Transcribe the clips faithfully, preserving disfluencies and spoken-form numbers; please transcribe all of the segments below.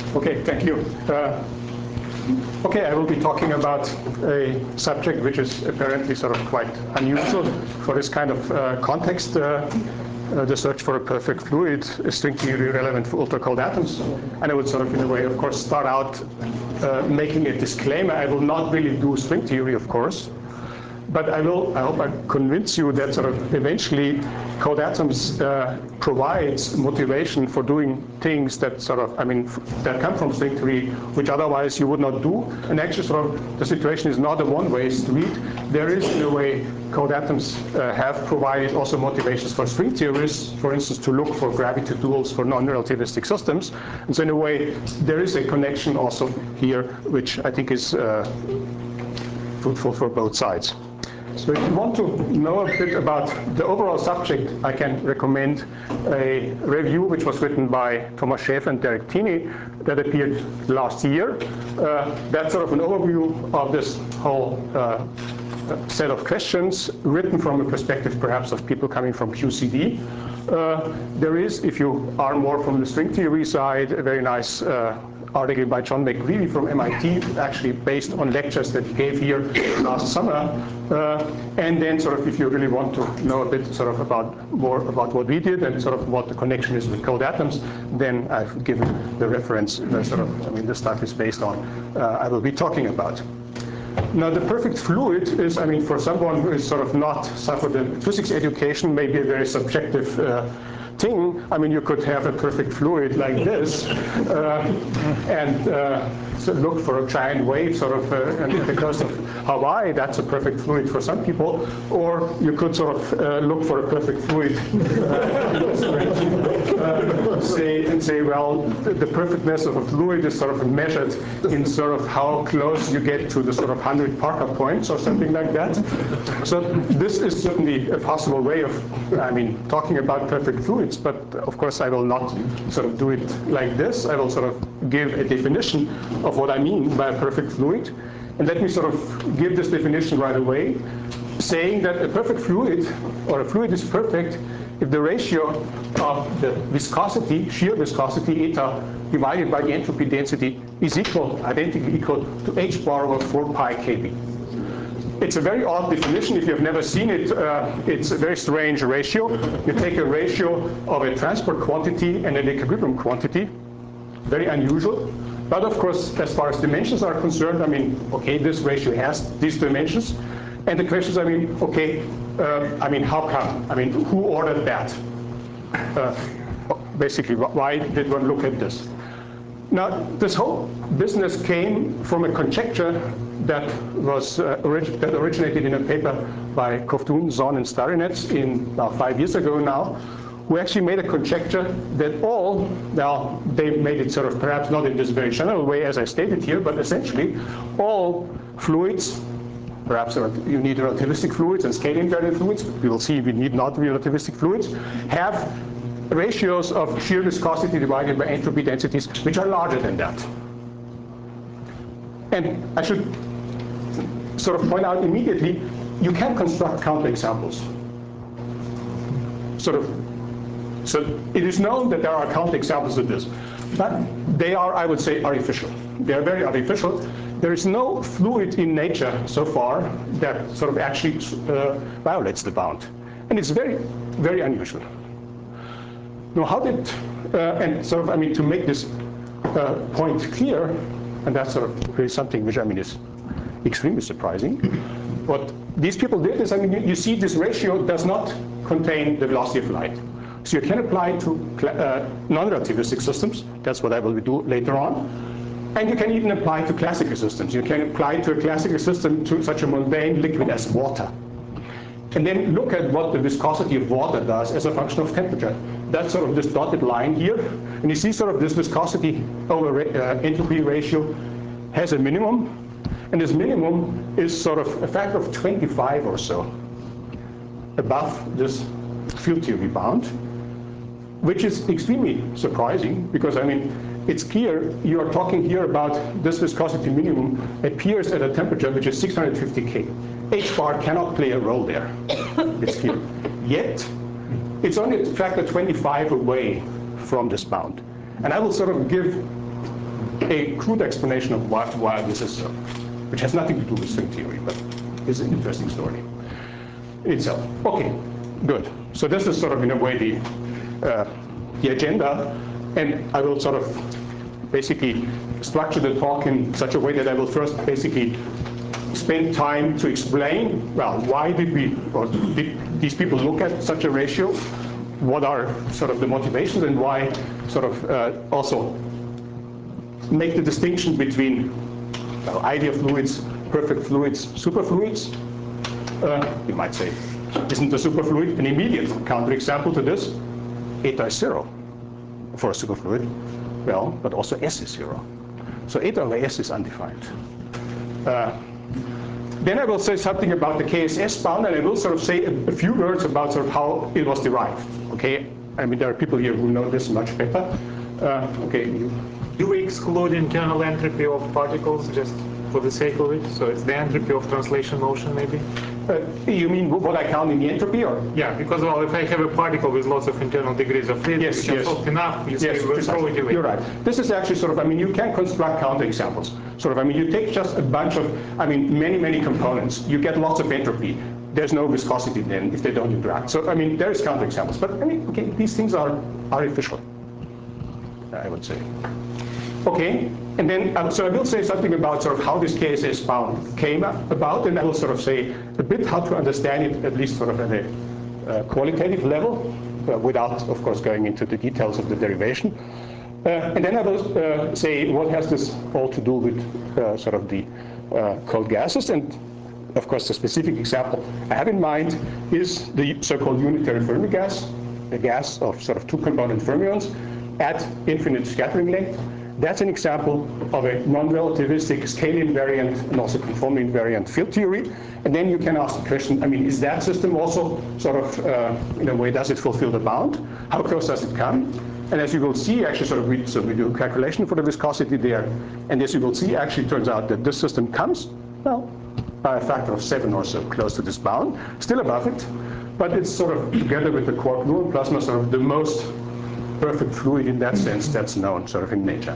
Okay, thank you. Uh, okay, I will be talking about a subject which is apparently sort of quite unusual for this kind of uh, context. Uh, uh, the search for a perfect fluid is string theory relevant for ultra-cold atoms. And I would sort of, in a way, of course, start out uh, making a disclaimer. I will not really do string theory, of course. But I will, I hope I convince you that sort of eventually cold atoms uh, provides motivation for doing things that sort of, I mean, that come from string theory, which otherwise you would not do. And actually sort of the situation is not a one-way street. There is, in a way, cold atoms uh, have provided also motivations for string theorists, for instance, to look for gravity duals for non-relativistic systems. And so in a way, there is a connection also here, which I think is uh, fruitful for both sides. So if you want to know a bit about the overall subject, I can recommend a review which was written by Thomas Schäfer and Derek Tini that appeared last year. Uh, that's sort of an overview of this whole uh, set of questions, written from a perspective perhaps of people coming from Q C D. Uh, there is, if you are more from the string theory side, a very nice uh, article by John McGreevy from M I T, actually based on lectures that he gave here last summer. Uh, and then sort of if you really want to know a bit sort of about more about what we did and sort of what the connection is with cold atoms, then I've given the reference that sort of, I mean, the stuff is based on, uh, I will be talking about. Now, the perfect fluid is, I mean, for someone who is sort of not suffered a physics education, maybe a very subjective uh, thing. I mean, you could have a perfect fluid like this uh, and uh, so look for a giant wave sort of uh, and the coast of Hawaii. That's a perfect fluid for some people. Or you could sort of uh, look for a perfect fluid uh, uh, say, and say, well, the, the perfectness of a fluid is sort of measured in sort of how close you get to the sort of one hundred Parker points or something like that. So this is certainly a possible way of, I mean, talking about perfect fluids. But of course, I will not sort of do it like this. I will sort of give a definition of what I mean by a perfect fluid. And let me sort of give this definition right away, saying that a perfect fluid, or a fluid is perfect, if the ratio of the viscosity, shear viscosity, eta, divided by the entropy density is equal, identically equal to h bar over four pi kb. It's a very odd definition. If you've never seen it, uh, it's a very strange ratio. You take a ratio of a transport quantity and an equilibrium quantity, very unusual. But of course, as far as dimensions are concerned, I mean, okay, this ratio has these dimensions. And the question is, I mean, okay, uh, I mean, how come? I mean, who ordered that? Uh, basically, why did one look at this? Now, this whole business came from a conjecture that was uh, orig that originated in a paper by Kovtun, Zon, and Starinets in about five years ago now, who actually made a conjecture that all, now they made it sort of perhaps not in this very general way as I stated here, but essentially all fluids, perhaps you need relativistic fluids and scale invariant fluids, we will see we need not relativistic fluids, have ratios of shear viscosity divided by entropy densities which are larger than that. And I should sort of point out immediately, you can construct counterexamples. Sort of, so it is known that there are counterexamples of this, but they are, I would say, artificial. They are very artificial. There is no fluid in nature so far that sort of actually uh, violates the bound. And it's very, very unusual. Now, how did, uh, and sort of, I mean, to make this uh, point clear, and that's sort of really something which, I mean, is extremely surprising. What these people did is, I mean, you, you see this ratio does not contain the velocity of light. So you can apply it to uh, non-relativistic systems. That's what I will do later on. And you can even apply it to classical systems. You can apply it to a classical system to such a mundane liquid as water. And then look at what the viscosity of water does as a function of temperature. That's sort of this dotted line here. And you see sort of this viscosity over uh, entropy ratio has a minimum. And this minimum is sort of a factor of twenty-five or so above this field theory bound, which is extremely surprising because, I mean, it's clear you are talking here about this viscosity minimum appears at a temperature which is six hundred fifty K. H bar cannot play a role there. It's clear. Yet, it's only a factor twenty-five away from this bound. And I will sort of give a crude explanation of why, why this is so, which has nothing to do with string theory, but is an interesting story itself. Okay, good. So this is sort of, in a way, the, uh, the agenda, and I will sort of basically structure the talk in such a way that I will first basically spend time to explain, well, why did we, or did these people look at such a ratio? What are sort of the motivations, and why sort of uh, also make the distinction between well, ideal fluids, perfect fluids, superfluids? Uh, you might say, isn't the superfluid an immediate counterexample to this? Eta is zero for a superfluid. Well, but also S is zero. So eta over S is undefined. Uh, then I will say something about the K S S bound, and I will sort of say a, a few words about sort of how it was derived. Okay, I mean, there are people here who know this much better. Uh, okay, you. Do we exclude internal entropy of particles just for the sake of it? So it's the entropy of translation motion, maybe? Uh, you mean what I count in the entropy, or? Yeah, because, well, if I have a particle with lots of internal degrees of freedom, yes, which yes. are soft enough, you yes, say we'll throw it away. You're right. This is actually sort of, I mean, you can construct counterexamples. Sort of, I mean, you take just a bunch of, I mean, many, many components. You get lots of entropy. There's no viscosity then if they don't interact. So, I mean, there is counterexamples. But, I mean, okay, these things are artificial, I would say. Okay, and then, um, so I will say something about sort of how this K S S bound came about, and I will sort of say a bit how to understand it, at least sort of at a uh, qualitative level, uh, without, of course, going into the details of the derivation. Uh, and then I will uh, say what has this all to do with uh, sort of the uh, cold gases. And of course, the specific example I have in mind is the so-called unitary Fermi gas, a gas of sort of two-component fermions at infinite scattering length. That's an example of a non-relativistic scale invariant and also conformally invariant field theory. And then you can ask the question, I mean, is that system also sort of, uh, in a way, does it fulfill the bound? How close does it come? And as you will see, actually, sort of, we, so we do a calculation for the viscosity there. And as you will see, actually, it turns out that this system comes, well, by a factor of seven or so close to this bound, still above it. But it's sort of, together with the quark gluon plasma, sort of the most perfect fluid in that sense that's known sort of in nature.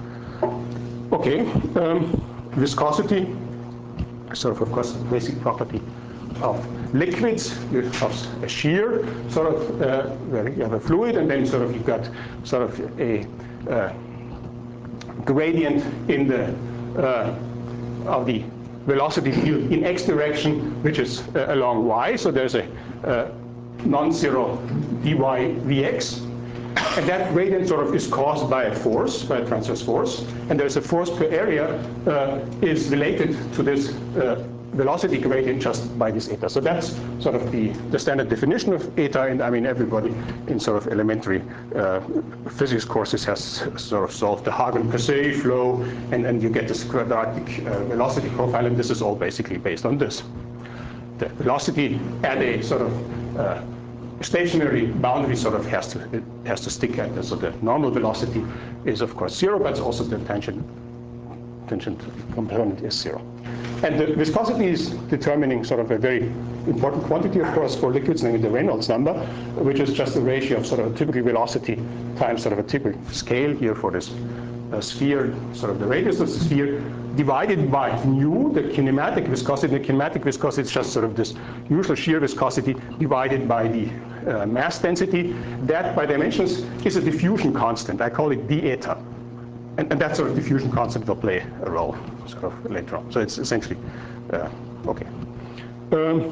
Okay, um, viscosity, sort of, of course, the basic property of liquids. You have a shear, sort of, uh, where you have a fluid, and then sort of you've got sort of a uh, gradient in the uh, of the velocity field in x direction, which is uh, along y. So there's a uh, non-zero dy vx. And that gradient sort of is caused by a force, by a transverse force. And there's a force per area uh, is related to this uh, velocity gradient just by this eta. So that's sort of the, the standard definition of eta. And I mean, everybody in sort of elementary uh, physics courses has sort of solved the Hagen-Persei flow, and, and you get this quadratic uh, velocity profile. And this is all basically based on this. The velocity at a sort of uh, stationary boundary sort of has to it has to stick at this. So the normal velocity is of course zero, but also the tangent tangent component is zero. And the viscosity is determining sort of a very important quantity, of course, for liquids, namely the Reynolds number, which is just the ratio of sort of a typical velocity times sort of a typical scale here for this uh, sphere, sort of the radius of the sphere, divided by mu, the kinematic viscosity. The kinematic viscosity is just sort of this usual shear viscosity divided by the uh, mass density. That, by dimensions, is a diffusion constant. I call it d eta. And, and that sort of diffusion constant will play a role sort of later on. So it's essentially, uh, okay. Um,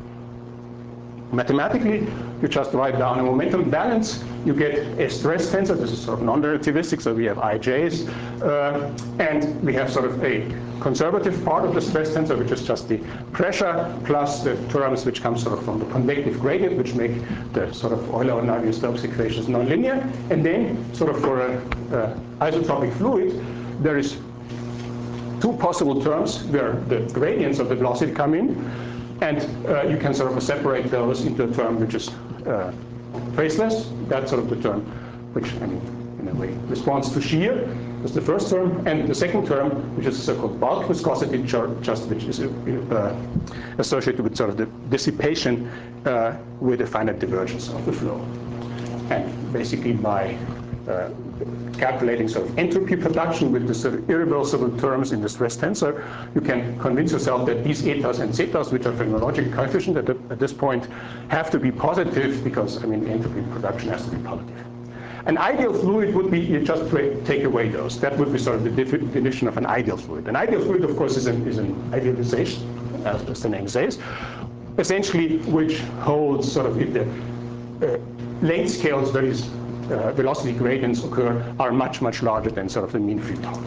mathematically, you just write down a momentum balance. You get a stress tensor. This is sort of non-relativistic, so we have I Js. Uh, and we have sort of a conservative part of the stress tensor, which is just the pressure plus the terms which come sort of from the convective gradient, which make the sort of Euler and Navier-Stokes equations nonlinear. And then sort of for an uh, isotropic fluid, there is two possible terms where the gradients of the velocity come in. And uh, you can sort of separate those into a term which is uh, phaseless. That's sort of the term which, I mean, in a way, responds to shear. That's the first term. And the second term, which is the so-called bulk viscosity, just which is uh, associated with sort of the dissipation uh, with a finite divergence of the flow. And basically by uh, calculating sort of entropy production with the sort of irreversible terms in the stress tensor, you can convince yourself that these etas and zetas, which are phenomenological coefficients at, the, at this point, have to be positive because, I mean, entropy production has to be positive. An ideal fluid would be you just take away those. That would be sort of the definition of an ideal fluid. An ideal fluid, of course, is an, is an idealization, as, as the name says, essentially which holds sort of if the uh, length scales, that is, uh, velocity gradients occur, are much, much larger than sort of the mean free path.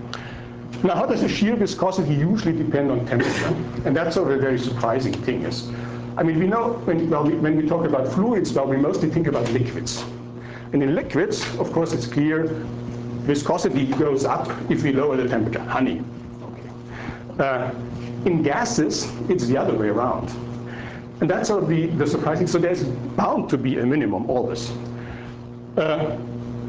Now, how does the shear viscosity usually depend on temperature? And that's sort of a very surprising thing. Is, I mean, we know when, well, we, when we talk about fluids, well, we mostly think about liquids. And in liquids, of course, it's clear viscosity goes up if we lower the temperature. Honey. Okay. Uh, in gases, it's the other way around. And that's sort of the, the surprising. So there's bound to be a minimum always. Uh,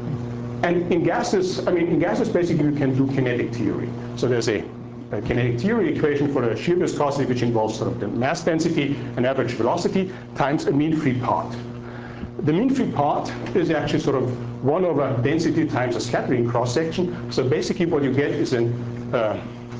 and in gases, I mean, in gases, basically, you can do kinetic theory. So there's a, a kinetic theory equation for the shear viscosity, which involves sort of the mass density and average velocity times a mean free path. The mean free path is actually sort of one over density times a scattering cross-section. So basically what you get is an uh,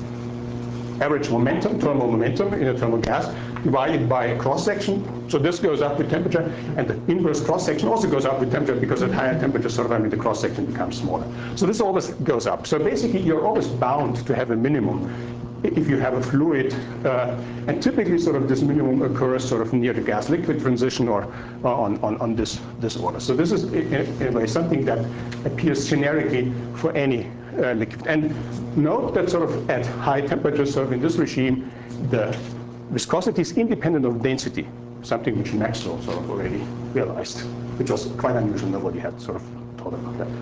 average momentum, thermal momentum in a thermal gas, divided by a cross-section. So this goes up with temperature, and the inverse cross-section also goes up with temperature because at higher temperature, sort of, I mean, the cross-section becomes smaller. So this always goes up. So basically you're always bound to have a minimum if you have a fluid, uh, and typically sort of this minimum occurs sort of near the gas-liquid transition or uh, on, on, on this, this order. So this is in, in a way something that appears generically for any uh, liquid. And note that sort of at high temperatures, sort of in this regime, the viscosity is independent of density, something which Maxwell sort of already realized, which was quite unusual. Nobody had sort of thought about that.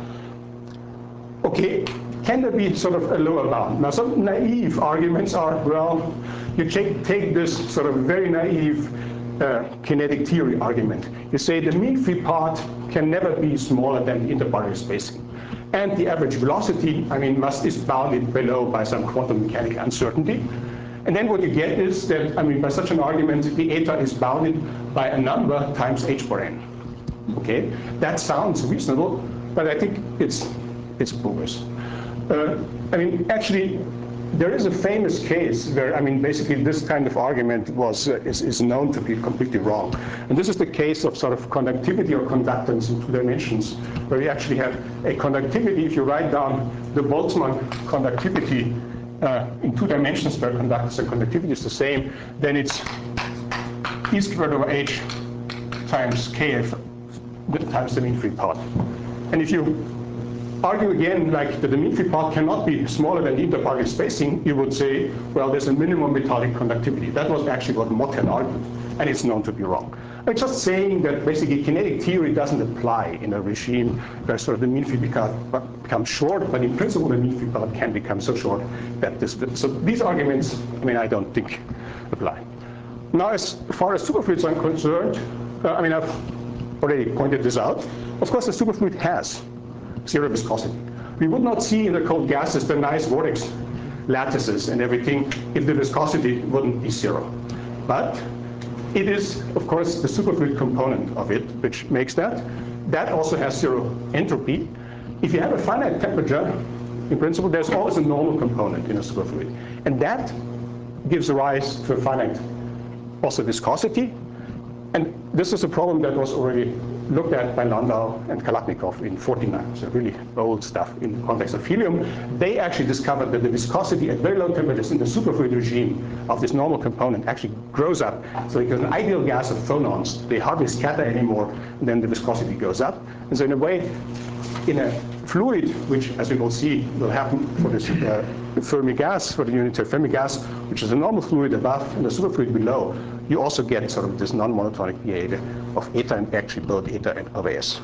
Okay, can there be sort of a lower bound? Now, some naive arguments are, well, you take, take this sort of very naive uh, kinetic theory argument. You say the mean free path can never be smaller than the interparticle spacing. And the average velocity, I mean, must is bounded below by some quantum mechanical uncertainty. And then what you get is that, I mean, by such an argument, the eta is bounded by a number times h bar n. Okay, that sounds reasonable, but I think it's it's bogus. Uh, I mean, actually, there is a famous case where, I mean, basically this kind of argument was uh, is, is known to be completely wrong. And this is the case of sort of conductivity or conductance in two dimensions, where you actually have a conductivity. If you write down the Boltzmann conductivity uh, in two dimensions where conductance and conductivity is the same, then it's E squared over h times kf times the mean free path. And if you argue again like that the mean free path cannot be smaller than the interparticle spacing, you would say, well, there's a minimum metallic conductivity. That was actually what Mott had argued, and it's known to be wrong. I'm just saying that basically kinetic theory doesn't apply in a regime where sort of the mean free path becomes short, but in principle the mean free path can become so short that this. So these arguments, I mean, I don't think apply. Now, as far as superfluids are concerned, uh, I mean, I've already pointed this out. Of course, the superfluid has zero viscosity. We would not see in the cold gases the nice vortex lattices and everything if the viscosity wouldn't be zero. But it is, of course, the superfluid component of it which makes that. That also has zero entropy. If you have a finite temperature, in principle, there's always a normal component in a superfluid. And that gives rise to a finite also viscosity. And this is a problem that was already looked at by Landau and Kalashnikov in forty-nine, so really old stuff in the context of helium. They actually discovered that the viscosity at very low temperatures in the superfluid regime of this normal component actually grows up. So because an ideal gas of phonons, they hardly scatter anymore, and then the viscosity goes up. And so in a way, in a fluid, which, as we will see, will happen for this uh, Fermi gas, for the unitary Fermi gas, which is a normal fluid above and the superfluid below, you also get sort of this non-monotonic behavior of eta and actually both eta and over S.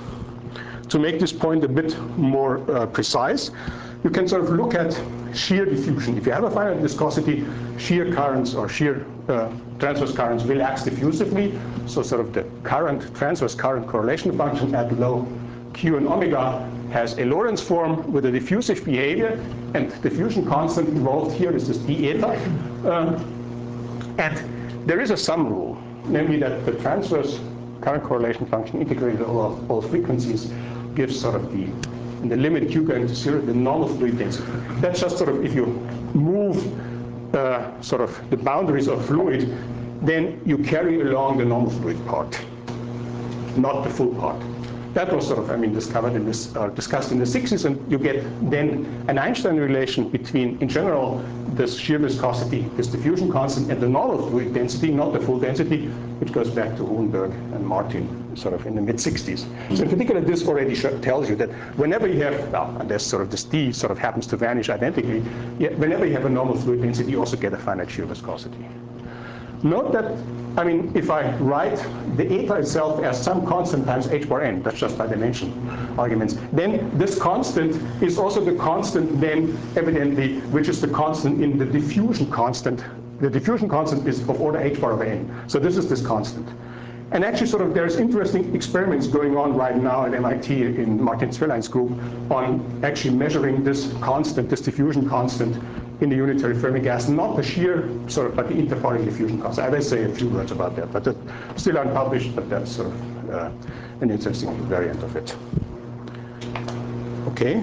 To make this point a bit more uh, precise, you can sort of look at shear diffusion. If you have a finite viscosity, shear currents or shear uh, transverse currents relax diffusively. So sort of the current, transverse current correlation function at low Q and omega has a Lorentz form with a diffusive behavior, and the diffusion constant involved here is this d eta. Um, and there is a sum rule, namely that the transverse current correlation function integrated over all frequencies gives sort of the, in the limit q going to zero, the normal fluid density. That's just sort of if you move uh, sort of the boundaries of fluid, then you carry along the normal fluid part, not the full part. That was sort of, I mean, discovered in this, uh, discussed in the sixties, and you get then an Einstein relation between, in general, this shear viscosity, this diffusion constant, and the normal fluid density, not the full density, which goes back to Hohenberg and Martin, sort of in the mid sixties. So in particular, this already tells you that whenever you have, well, unless sort of this D sort of happens to vanish identically, yeah, whenever you have a normal fluid density, you also get a finite shear viscosity. Note that, I mean, if I write the eta itself as some constant times h bar n, that's just by dimension arguments, then this constant is also the constant then, evidently, which is the constant in the diffusion constant. The diffusion constant is of order h bar over n. So this is this constant. And actually, sort of, there's interesting experiments going on right now at M I T in Martin Zwillein's group on actually measuring this constant, this diffusion constant, in the unitary Fermi gas, not the shear sort of, but the interparticle diffusion constant. I will say a few words about that, but it's still unpublished, but that's sort of uh, an interesting variant of it. Okay.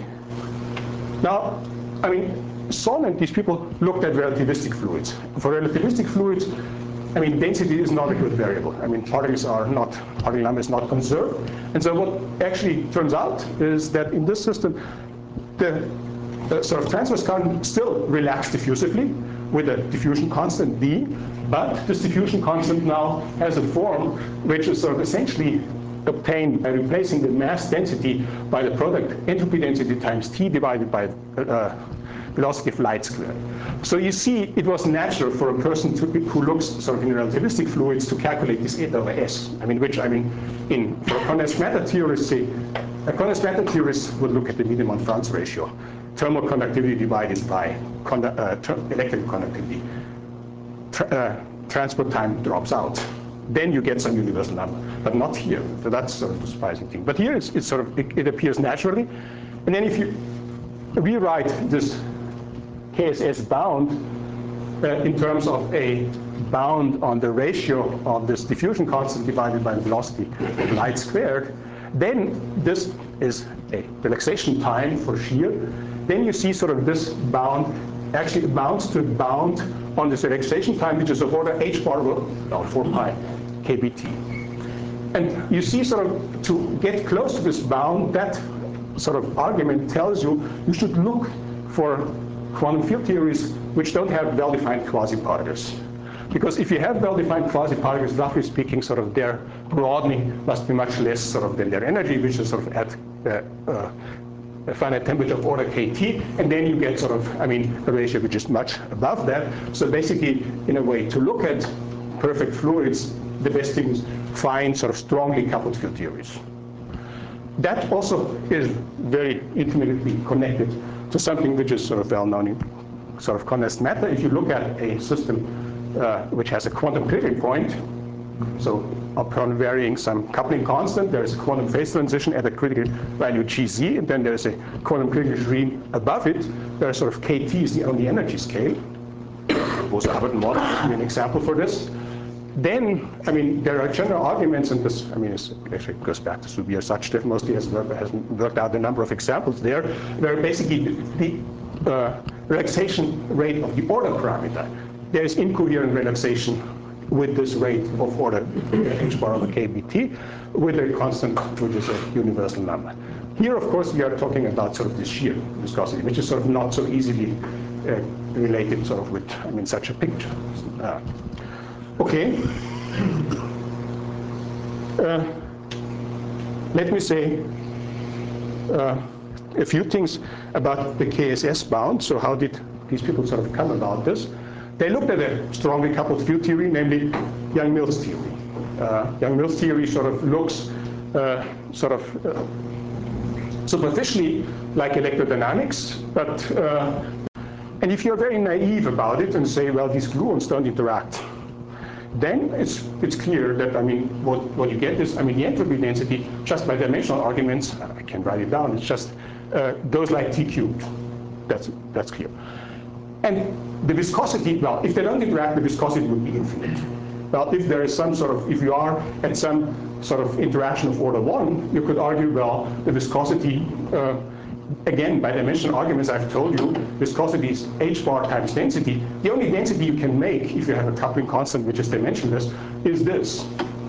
Now, I mean, Son and these people looked at relativistic fluids. For relativistic fluids, I mean, density is not a good variable. I mean, particles are not, particle number is not conserved. And so what actually turns out is that in this system, the Uh, sort of transverse current still relaxed diffusively with a diffusion constant d, but this diffusion constant now has a form which is sort of essentially obtained by replacing the mass density by the product entropy density times t divided by uh, velocity of light squared. So you see, it was natural for a person to, who looks sort of in relativistic fluids to calculate this eta over s. I mean, which I mean, in for condensed matter theorists, say, a condensed matter theorist would look at the Wiedemann-Franz ratio. Thermal conductivity divided by condu uh, electrical conductivity. Tra uh, transport time drops out. Then you get some universal number, but not here. So that's sort of the surprising thing. But here it's, it's sort of, it, it appears naturally. And then if you rewrite this K S S bound uh, in terms of a bound on the ratio of this diffusion constant divided by the velocity of light squared, then this is a relaxation time for shear. Then you see sort of this bound actually amounts to a bound on this relaxation time, which is of order h bar over four pi k B T. And you see sort of to get close to this bound, that sort of argument tells you you should look for quantum field theories which don't have well-defined quasi-particles. Because if you have well-defined quasi-particles, roughly speaking, sort of their broadening must be much less sort of than their energy, which is sort of at uh, uh, a finite temperature of order kT, and then you get sort of, I mean, a ratio which is much above that. So basically, in a way, to look at perfect fluids, the best thing is find sort of strongly coupled field theories. That also is very intimately connected to something which is sort of well known in sort of condensed matter. If you look at a system uh, which has a quantum critical point, so upon varying some coupling constant, there is a quantum phase transition at a critical value Gz, and then there is a quantum critical regime above it. There is sort of kT is the only energy scale. Bose-Arbert model would be an example for this. Then, I mean, there are general arguments, and this, I mean, it actually goes back to Subir-Sachdev, mostly has, has worked out a number of examples there, where basically the uh, relaxation rate of the order parameter, there is incoherent relaxation with this rate of order h bar over kBt with a constant which is a universal number. Here, of course, we are talking about sort of the shear viscosity, which is sort of not so easily uh, related sort of with, I mean, such a picture. Uh, okay. Uh, let me say uh, a few things about the K S S bound. So how did these people sort of come about this? They looked at a strongly coupled field theory, namely Yang-Mills theory. Uh, Yang-Mills theory sort of looks uh, sort of uh, superficially like electrodynamics, but uh, and if you're very naive about it and say, well, these gluons don't interact, then it's it's clear that, I mean, what what you get is, I mean, the entropy density just by dimensional arguments, I can write it down. It's just uh, goes like T cubed. That's that's clear. And the viscosity, well, if they don't interact, the viscosity would be infinite. Well, if there is some sort of, if you are at some sort of interaction of order one, you could argue, well, the viscosity, uh, again, by dimensional arguments, I've told you, viscosity is h bar times density. The only density you can make if you have a coupling constant which is dimensionless is this.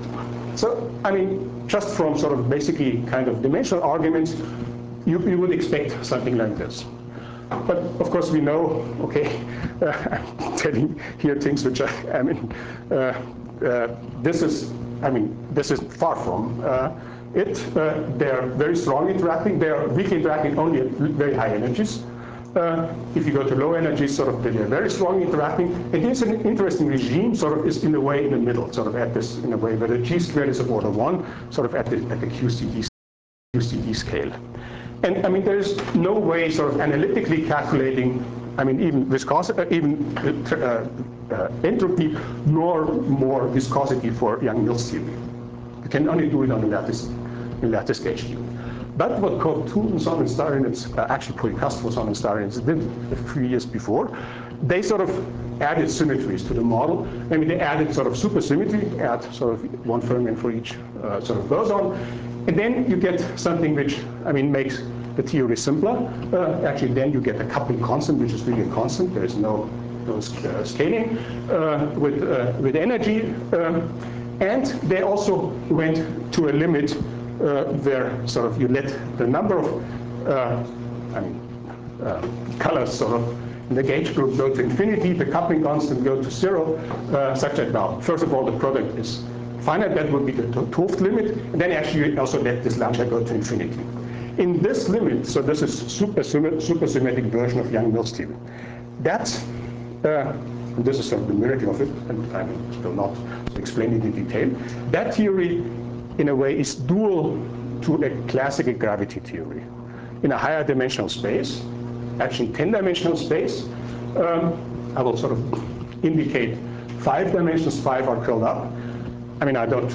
So, I mean, just from sort of basically kind of dimensional arguments, you, you would expect something like this. But of course we know, okay, uh, I'm telling here things which I, I mean, uh, uh, this is, I mean, this is far from uh, it. Uh, they're very strong interacting. They're weakly interacting only at very high energies. Uh, if you go to low energies, sort of, they're very strong interacting. And here's an interesting regime, sort of, is in a way in the middle, sort of at this, in a way where the G squared is of order one, sort of at the, at the Q C D, Q C D scale. And I mean, there's no way sort of analytically calculating, I mean, even viscosity, uh, even uh, uh, entropy, nor more viscosity for Yang-Mills theory. You can only do it on a lattice, in lattice gauge theory. But what Kortun and Sonnensteinitz, uh, actually Polycastro Sonnensteinitz did a few years before, they sort of added symmetries to the model. I mean, they added sort of supersymmetry, add sort of one fermion for each uh, sort of boson. And then you get something which, I mean, makes the theory simpler. Uh, actually, then you get a coupling constant, which is really a constant. There is no, no uh, scaling uh, with, uh, with energy. Um, and they also went to a limit uh, where sort of you let the number of, uh, I mean, uh, colors sort of in the gauge group go to infinity, the coupling constant go to zero, uh, such that now, first of all, the product is finite. That would be the 't Hooft limit, and then actually you also let this lambda go to infinity. In this limit, so this is super supersymmetric version of Yang-Mills theory. That's, uh, and this is sort of the miracle of it, and I will not explain it in detail. That theory, in a way, is dual to a classical gravity theory. In a higher dimensional space, actually ten-dimensional space, um, I will sort of indicate five dimensions, five are curled up. I mean, I don't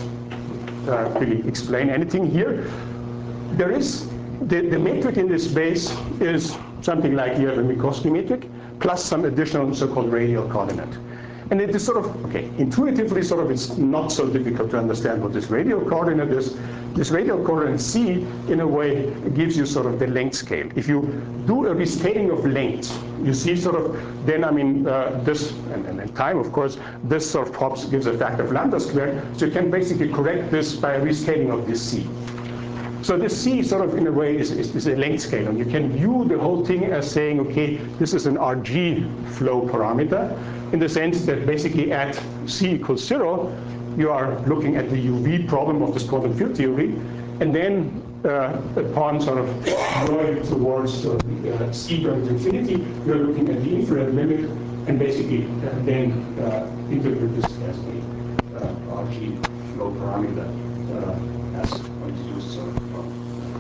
uh, really explain anything here. There is, the, the metric in this space is something like you have a Minkowski metric plus some additional so-called radial coordinate. And it is sort of, okay, intuitively sort of it's not so difficult to understand what this radial coordinate is. This radial coordinate C, in a way, gives you sort of the length scale. If you do a rescaling of length, you see sort of, then I mean, uh, this, and, and in time, of course, this sort of pops, gives a factor of lambda squared. So you can basically correct this by a rescaling of this C. So this C sort of, in a way, is, is, is a length scale. And you can view the whole thing as saying, okay, this is an R G flow parameter, in the sense that basically at C equals zero, you are looking at the U V problem of this quantum field theory, and then uh, upon sort of going towards uh, uh, C going to infinity, you're looking at the infrared limit, and basically uh, then uh, interpret this as a uh, R G flow parameter uh, as going to use sort of. Uh,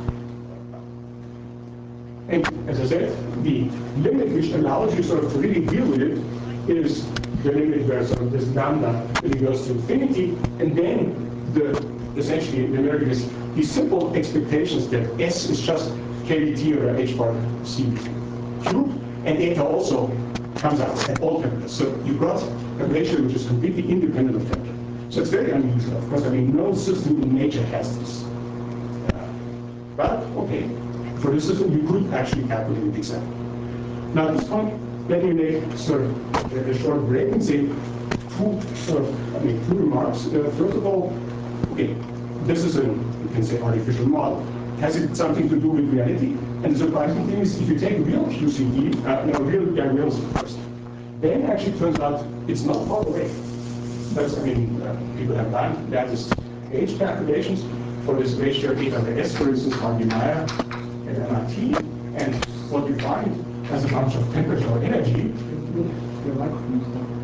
and as I said, the limit which allows you sort of to really deal with it is the limit where sort of this lambda really goes to infinity, and then the essentially the miracle is these simple expectations that S is just K V T or H bar C cubed, and eta also comes out at all temperatures. So you've got a ratio which is completely independent of temperature. So it's very unusual. Of course, I mean, no system in nature has this. Uh, but okay, for this system, you could actually calculate it exactly. Now, at this point, let me make sort of a short break and say two sort of, I mean, two remarks. Uh, first of all, okay, this is a, you can say, artificial model. Has it something to do with reality? And the surprising thing is, if you take real Q C D, uh, no, real Yang-Mills first, then it actually turns out it's not far away. That's, I mean, uh, people have done lattice gauge calculations for this ratio eta to S, for instance, Hardy Meyer at M I T, and what you find as a function of temperature or energy. Your microphone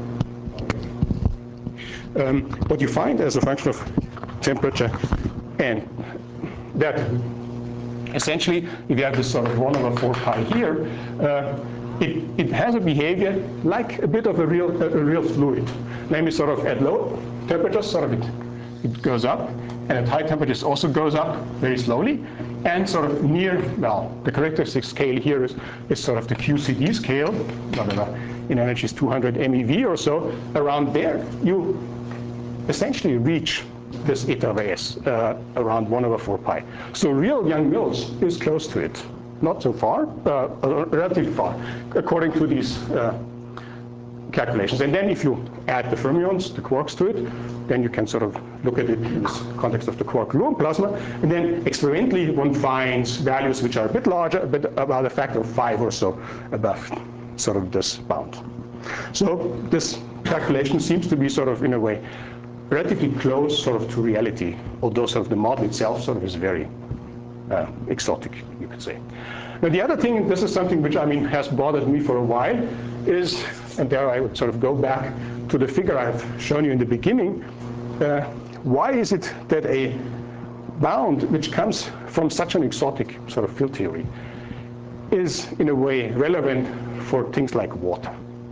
is down. Um, what you find as a function of temperature, and that essentially, if you have this sort of one over four pi here, uh, it, it has a behavior like a bit of a real, a, a real fluid. Namely, sort of at low temperatures, sort of it, it goes up, and at high temperatures also goes up very slowly, and sort of near, well, the characteristic scale here is, is sort of the Q C D scale, whatever, in energy is two hundred M eV or so. Around there, you essentially reach this eta of S uh, around one over four pi. So real Young-Mills is close to it. Not so far, uh, relatively far, according to these uh, calculations. And then if you add the fermions, the quarks to it, then you can sort of look at it in this context of the quark-gluon plasma. And then experimentally, one finds values which are a bit larger, a bit about a factor of five or so above sort of this bound. So this calculation seems to be sort of, in a way, relatively close sort of to reality, although sort of the model itself sort of is very uh, exotic, you could say. Now the other thing, this is something which I mean has bothered me for a while, is, and there I would sort of go back to the figure I've shown you in the beginning, uh, why is it that a bound which comes from such an exotic sort of field theory is in a way relevant for things like water?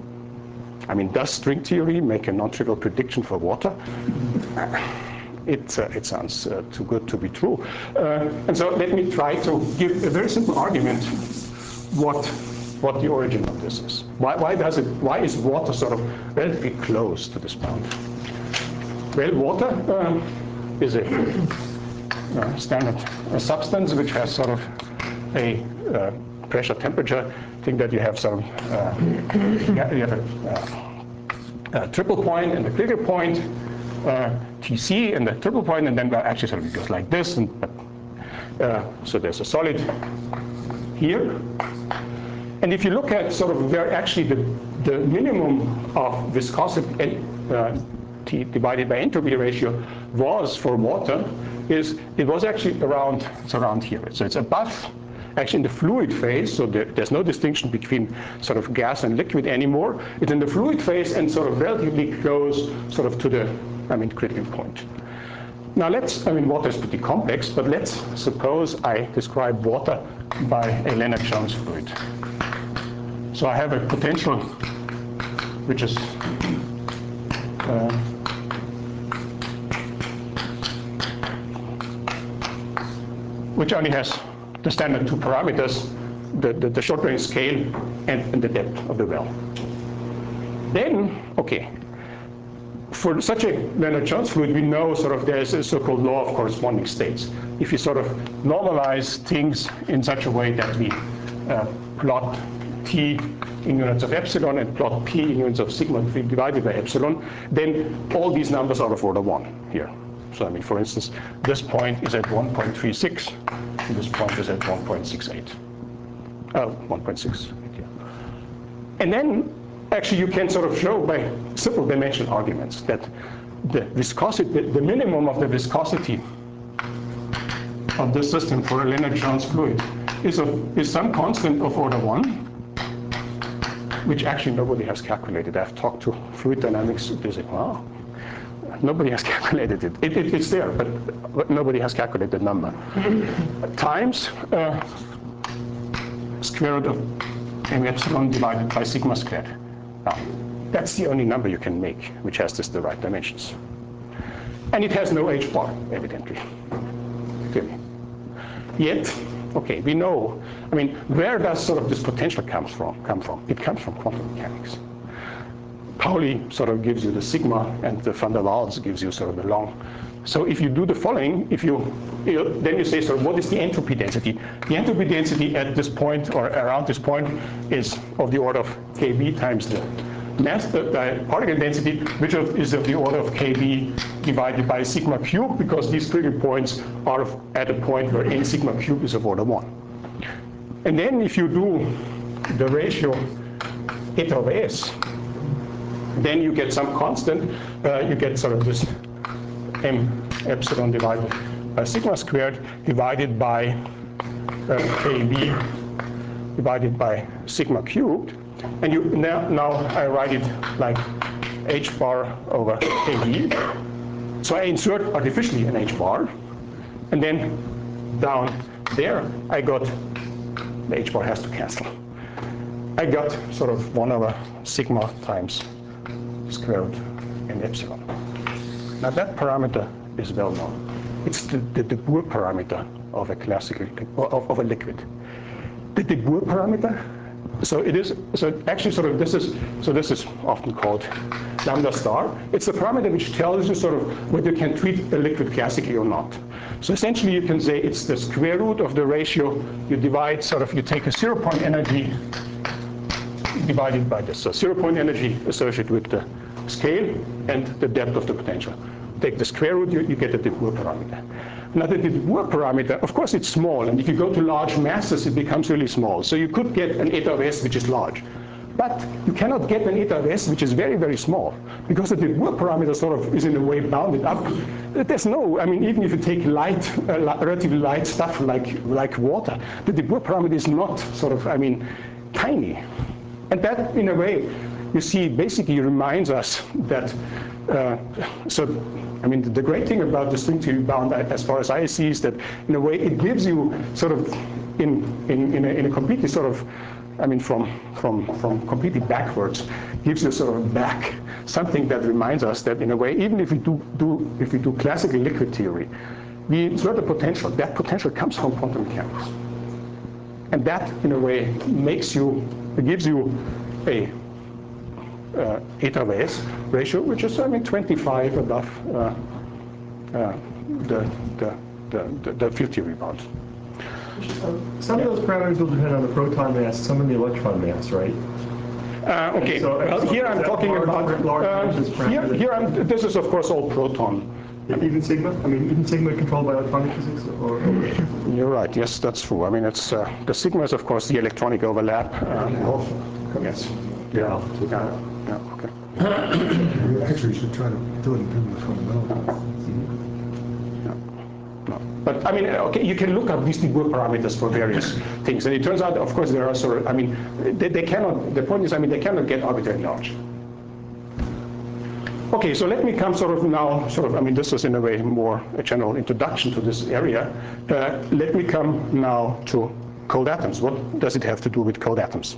I mean, does string theory make a non-trivial prediction for water? It, uh, it sounds uh, too good to be true. Uh, and so let me try to give a very simple argument what, what the origin of this is. Why, why, does it, why is water sort of relatively close to this bound? Well, water um, is a uh, standard a substance which has sort of a uh, pressure temperature thing that you have some, uh, you have a, uh, a triple point and a critical point, uh, T C and the triple point, and then well, actually sort of it goes like this. And, uh, so there's a solid here. And if you look at sort of where actually the, the minimum of viscosity uh, T divided by entropy ratio was for water, is it was actually around, it's around here. So it's above, actually in the fluid phase, so there, there's no distinction between sort of gas and liquid anymore. It's in the fluid phase and sort of relatively close sort of to the, I mean, critical point. Now let's, I mean, water is pretty complex, but let's suppose I describe water by a Lennard-Jones fluid. So I have a potential which is uh, which only has the standard two parameters, the, the, the short-range scale and, and the depth of the well. Then, okay, for such a Lennard-Jones fluid, we know sort of there's a so-called law of corresponding states. If you sort of normalize things in such a way that we uh, plot T in units of epsilon and plot P in units of sigma divided by epsilon, then all these numbers are of order one here. So I mean, for instance, this point is at one point three six, and this point is at one point six eight. Uh, one point six eight, yeah. And then, actually, you can sort of show by simple dimensional arguments that the viscosity, the, the minimum of the viscosity of the system for a Lennard-Jones fluid is, of, is some constant of order one, which actually nobody has calculated. I've talked to fluid dynamics, they say, wow. Nobody has calculated it. It, it. It's there, but, but nobody has calculated the number. Times uh, square root of m epsilon divided by sigma squared. Now, that's the only number you can make which has this the right dimensions. And it has no h bar, evidently. Clearly. Yet, okay, we know, I mean, where does sort of this potential comes from, come from? It comes from quantum mechanics. Pauli sort of gives you the sigma, and the van der Waals gives you sort of the long. So if you do the following, if you, you know, then you say, so what is the entropy density? The entropy density at this point or around this point is of the order of kb times the mass, the, the particle density, which is of the order of kb divided by sigma cubed, because these critical points are of, at a point where n sigma cubed is of order one. And then if you do the ratio eta of s, then you get some constant, uh, you get sort of this m epsilon divided by sigma squared divided by uh, kb divided by sigma cubed. And you now, now I write it like h bar over kb. So I insert artificially an h bar, and then down there I got, the h bar has to cancel. I got sort of one over sigma times square root and epsilon. Now that parameter is well known. It's the, the de Boer parameter of a classical of, of a liquid. The de Boer parameter so it is, so actually sort of this is, so this is often called lambda star. It's a parameter which tells you sort of whether you can treat a liquid classically or not. So essentially you can say it's the square root of the ratio. You divide sort of, you take a zero point energy divided by this. So zero point energy associated with the scale and the depth of the potential. Take the square root, you, you get the de Boer parameter. Now the de Boer parameter, of course it's small, and if you go to large masses, it becomes really small. So you could get an eta of S which is large. But you cannot get an eta of S which is very, very small, because the de Boer parameter sort of is in a way bounded up. There's no, I mean, even if you take light, uh, relatively light stuff like, like water, the de Boer parameter is not sort of, I mean, tiny. And that, in a way, you see, basically reminds us that, uh, so, I mean, the great thing about the string theory bound, as far as I see, is that, in a way, it gives you sort of, in, in, in, a, in a completely sort of, I mean, from, from, from completely backwards, gives you sort of back something that reminds us that, in a way, even if we do, do, if we do classical liquid theory, we insert a potential. That potential comes from quantum mechanics. And that, in a way, makes you, it gives you a uh, eta of S ratio, which is, I mean, twenty-five above uh, uh, the, the, the, the field theory bounds. Some of those parameters will depend on the proton mass, some on the electron mass, right? Uh, okay, so, well, so here I'm talking large, about, large uh, here, here I'm, this is, of course, all proton. Even sigma? I mean, even sigma controlled by electronic physics? Or, or? You're right, yes, that's true. I mean, it's, uh, the sigma is, of course, the electronic overlap. Uh, yes, yeah, yeah, yeah, okay. We actually should try to do it in terms of fundamental. But I mean, okay, you can look up these de Boer parameters for various things, and it turns out, of course, there are sort of, I mean, they, they cannot, the point is, I mean, they cannot get arbitrarily large. Okay, so let me come sort of now, sort of, I mean, this is in a way more a general introduction to this area. Uh, let me come now to cold atoms. What does it have to do with cold atoms?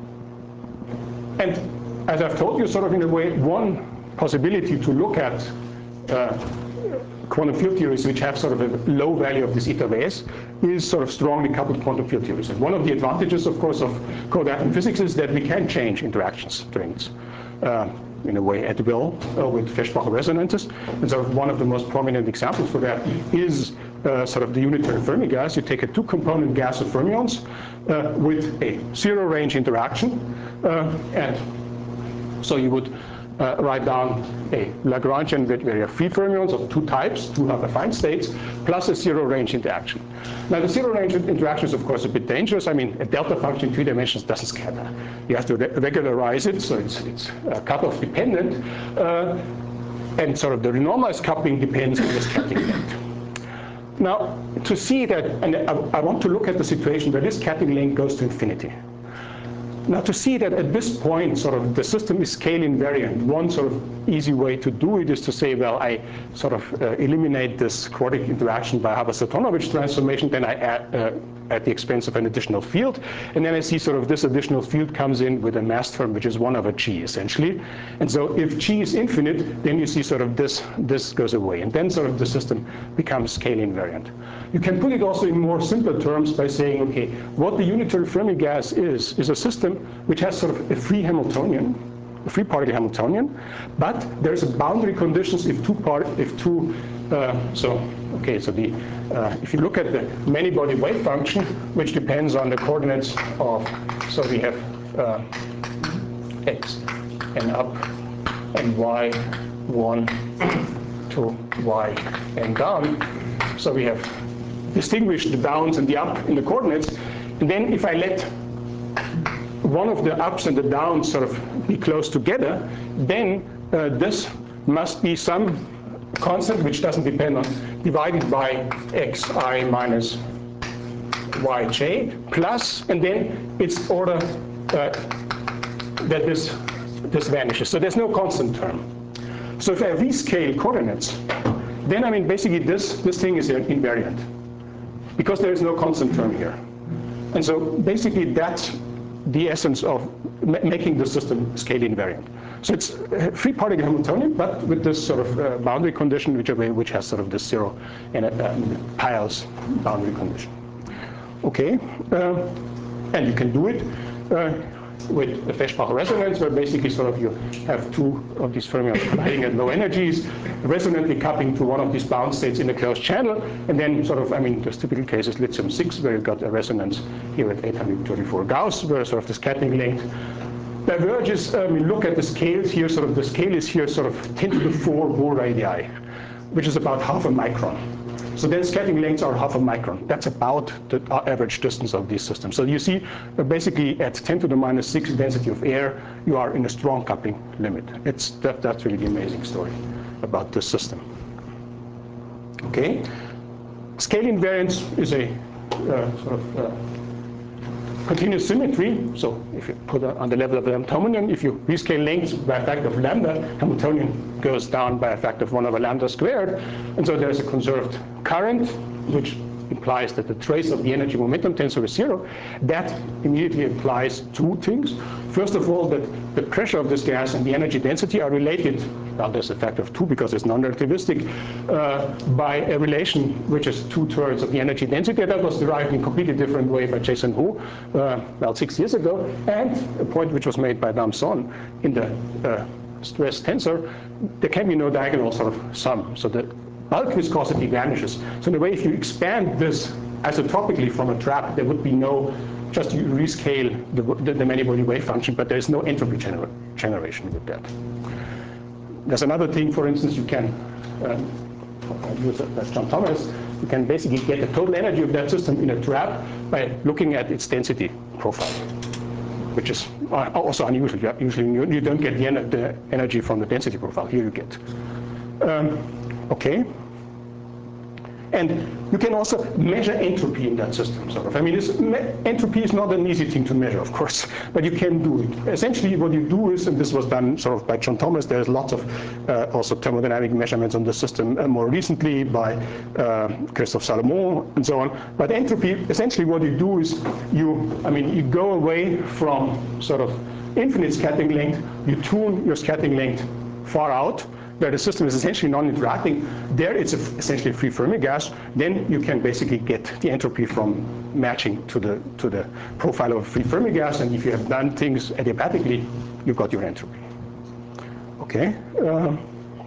And as I've told you, sort of in a way, one possibility to look at uh, quantum field theories which have sort of a low value of this eta of S is sort of strongly coupled quantum field theories. And one of the advantages, of course, of cold atom physics is that we can change interaction strings uh, in a way at will uh, with Feshbach resonances. And so one of the most prominent examples for that is uh, sort of the unitary Fermi gas. You take a two-component gas of fermions uh, with a zero range interaction, uh, and so you would Uh, write down a Lagrangian where you have free fermions of two types, two affine states, plus a zero range interaction. Now the zero range interaction is of course a bit dangerous. I mean, a delta function in three dimensions doesn't scatter. You have to re regularize it, so it's, it's uh, cutoff dependent, uh, and sort of the renormalized coupling depends on the scattering length. Now, to see that, and I, I want to look at the situation where this scattering length goes to infinity. Now, to see that at this point, sort of, the system is scale invariant, one sort of easy way to do it is to say, well, I sort of uh, eliminate this quartic interaction by Haber-Satonovich transformation, then I add uh, at the expense of an additional field, and then I see sort of this additional field comes in with a mass term, which is one over G, essentially. And so if G is infinite, then you see sort of this, this goes away, and then sort of the system becomes scale invariant. You can put it also in more simpler terms by saying, okay, what the unitary Fermi gas is, is a system which has sort of a free Hamiltonian, a free particle Hamiltonian, but there's a boundary conditions if two part, if two, uh, so, okay, so the, uh, if you look at the many-body wave function, which depends on the coordinates of, so we have uh, x and up and y one to y and down, so we have distinguished the downs and the up in the coordinates, and then if I let one of the ups and the downs sort of be close together, then uh, this must be some constant which doesn't depend on, divided by xi minus yj plus, and then it's order uh, that this, this vanishes. So there's no constant term. So if I rescale coordinates, then I mean basically this, this thing is invariant, because there is no constant term here. And so basically that's the essence of ma making the system scale invariant. So it's a free particle Hamiltonian, but with this sort of uh, boundary condition, which, which has sort of this zero and uh, Peierls boundary condition. Okay, uh, and you can do it. Uh, with the Feshbach resonance, where basically sort of you have two of these fermions colliding at low energies, resonantly coupling to one of these bound states in the closed channel, and then sort of, I mean, the typical case is lithium six, where you've got a resonance here at eight hundred thirty-four Gauss, where sort of the scattering length diverges. I mean, look at the scales here. Sort of the scale is here sort of ten to the four Bohr radii, which is about half a micron. So then scattering lengths are half a micron. That's about the average distance of these systems. So you see, uh, basically at ten to the minus six density of air, you are in a strong coupling limit. It's that, that's really the amazing story about this system. Okay, scale invariance is a uh, sort of uh, continuous symmetry. So if you put it on the level of the Hamiltonian, if you rescale lengths by a factor of lambda, Hamiltonian goes down by a factor of one over lambda squared. And so there's a conserved current, which implies that the trace of the energy momentum tensor is zero. That immediately implies two things. First of all, that the pressure of this gas and the energy density are related. Well, there's a factor of two because it's non-relativistic, uh, by a relation which is two-thirds of the energy density. That was derived in a completely different way by Jason Hu, uh, well, six years ago. And a point which was made by Damson in the uh, stress tensor, there can be no diagonal sort of sum. So the bulk viscosity vanishes. So in a way, if you expand this isotopically from a trap, there would be no, just you rescale the, the, the many-body wave function, but there is no entropy gener generation with that. There's another thing, for instance, you can um, use uh, John Thomas. You can basically get the total energy of that system in a trap by looking at its density profile, which is also unusual. Usually you don't get the, en the energy from the density profile. Here you get. Um, okay. And you can also measure entropy in that system, sort of. I mean, entropy is not an easy thing to measure, of course, but you can do it. Essentially, what you do is, and this was done sort of by John Thomas, there's lots of uh, also thermodynamic measurements on the system uh, more recently by uh, Christophe Salomon and so on. But entropy, essentially what you do is you, I mean, you go away from sort of infinite scattering length, you tune your scattering length far out, where the system is essentially non-interacting. There it's a, essentially a free Fermi gas. Then you can basically get the entropy from matching to the, to the profile of a free Fermi gas. And if you have done things adiabatically, you got your entropy. Okay. Uh,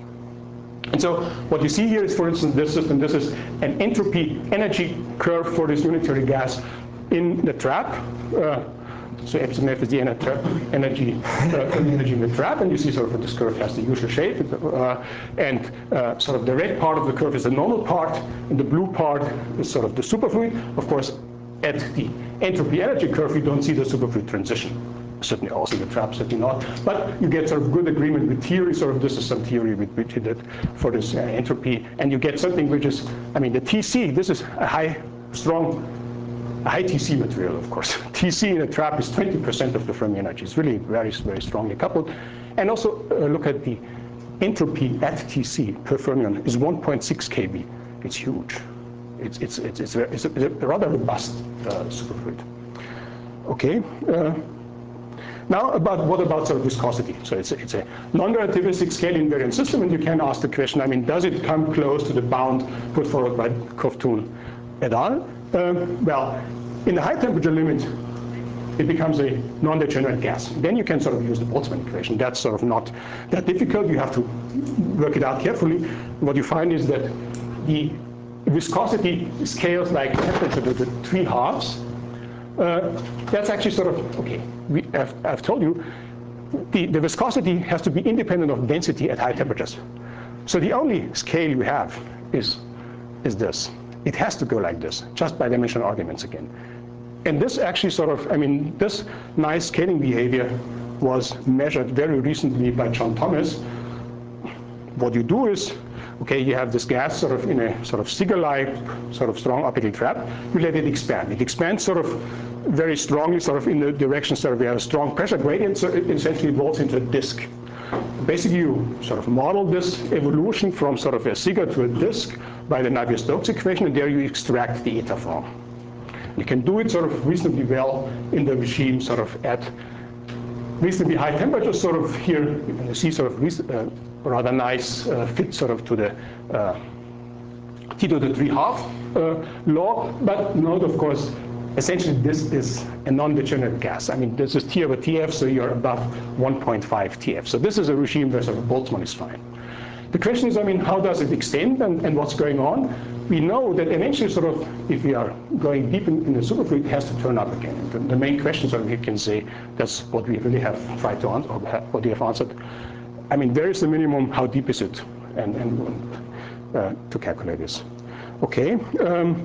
and so what you see here is, for instance, this system. This is an entropy energy curve for this unitary gas in the trap. Uh, So epsilon F is the energy, uh, energy in the trap, and you see sort of this curve has the usual shape. Uh, and uh, sort of the red part of the curve is the normal part, and the blue part is sort of the superfluid. Of course, at the entropy energy curve, you don't see the superfluid transition. Certainly also in the trap, certainly not. But you get sort of good agreement with theory. Sort of this is some theory with which you did for this uh, entropy, and you get something which is, I mean, the T C. This is a high, strong. A high T C material, of course. T C in a trap is twenty percent of the Fermi energy. It's really very, very strongly coupled. And also uh, look at the entropy at T C per fermion is one point six K B. It's huge. It's, it's, it's, it's, a, it's a rather robust uh, superfluid. Okay. Uh, now, about what about sort of viscosity? So it's a, it's a non-relativistic scale invariant system, and you can ask the question, I mean, does it come close to the bound put forward by Kovtun et al.? Um, well, in the high temperature limit, it becomes a non-degenerate gas. Then you can sort of use the Boltzmann equation. That's sort of not that difficult. You have to work it out carefully. What you find is that the viscosity scales like temperature to the three halves. Uh, that's actually sort of, okay, we, I've, I've told you, the, the viscosity has to be independent of density at high temperatures. So the only scale you have is, is this. It has to go like this, just by dimensional arguments again. And this actually sort of, I mean, this nice scaling behavior was measured very recently by John Thomas. What you do is, okay, you have this gas sort of in a sort of Seeger-like, sort of strong optical trap. You let it expand. It expands sort of very strongly, sort of in the direction sort of we have a strong pressure gradient, so it essentially evolves into a disk. Basically, you sort of model this evolution from sort of a Seeger to a disk by the Navier-Stokes equation, and there you extract the eta form. You can do it sort of reasonably well in the regime sort of at reasonably high temperatures. Sort of here you see sort of uh, rather nice uh, fit sort of to the uh, T to the three half uh, law, but note, of course, essentially this is a non-degenerate gas. I mean, this is T over T F, so you're above one point five T F. So this is a regime where sort of Boltzmann is fine. The question is, I mean, how does it extend and, and what's going on? We know that eventually sort of, if we are going deep in, in the superfluid, it has to turn up again. And the, the main question sort of you can say, that's what we really have tried to answer, or what we have answered. I mean, where is the minimum, how deep is it? And, and uh, to calculate this. Okay. Um,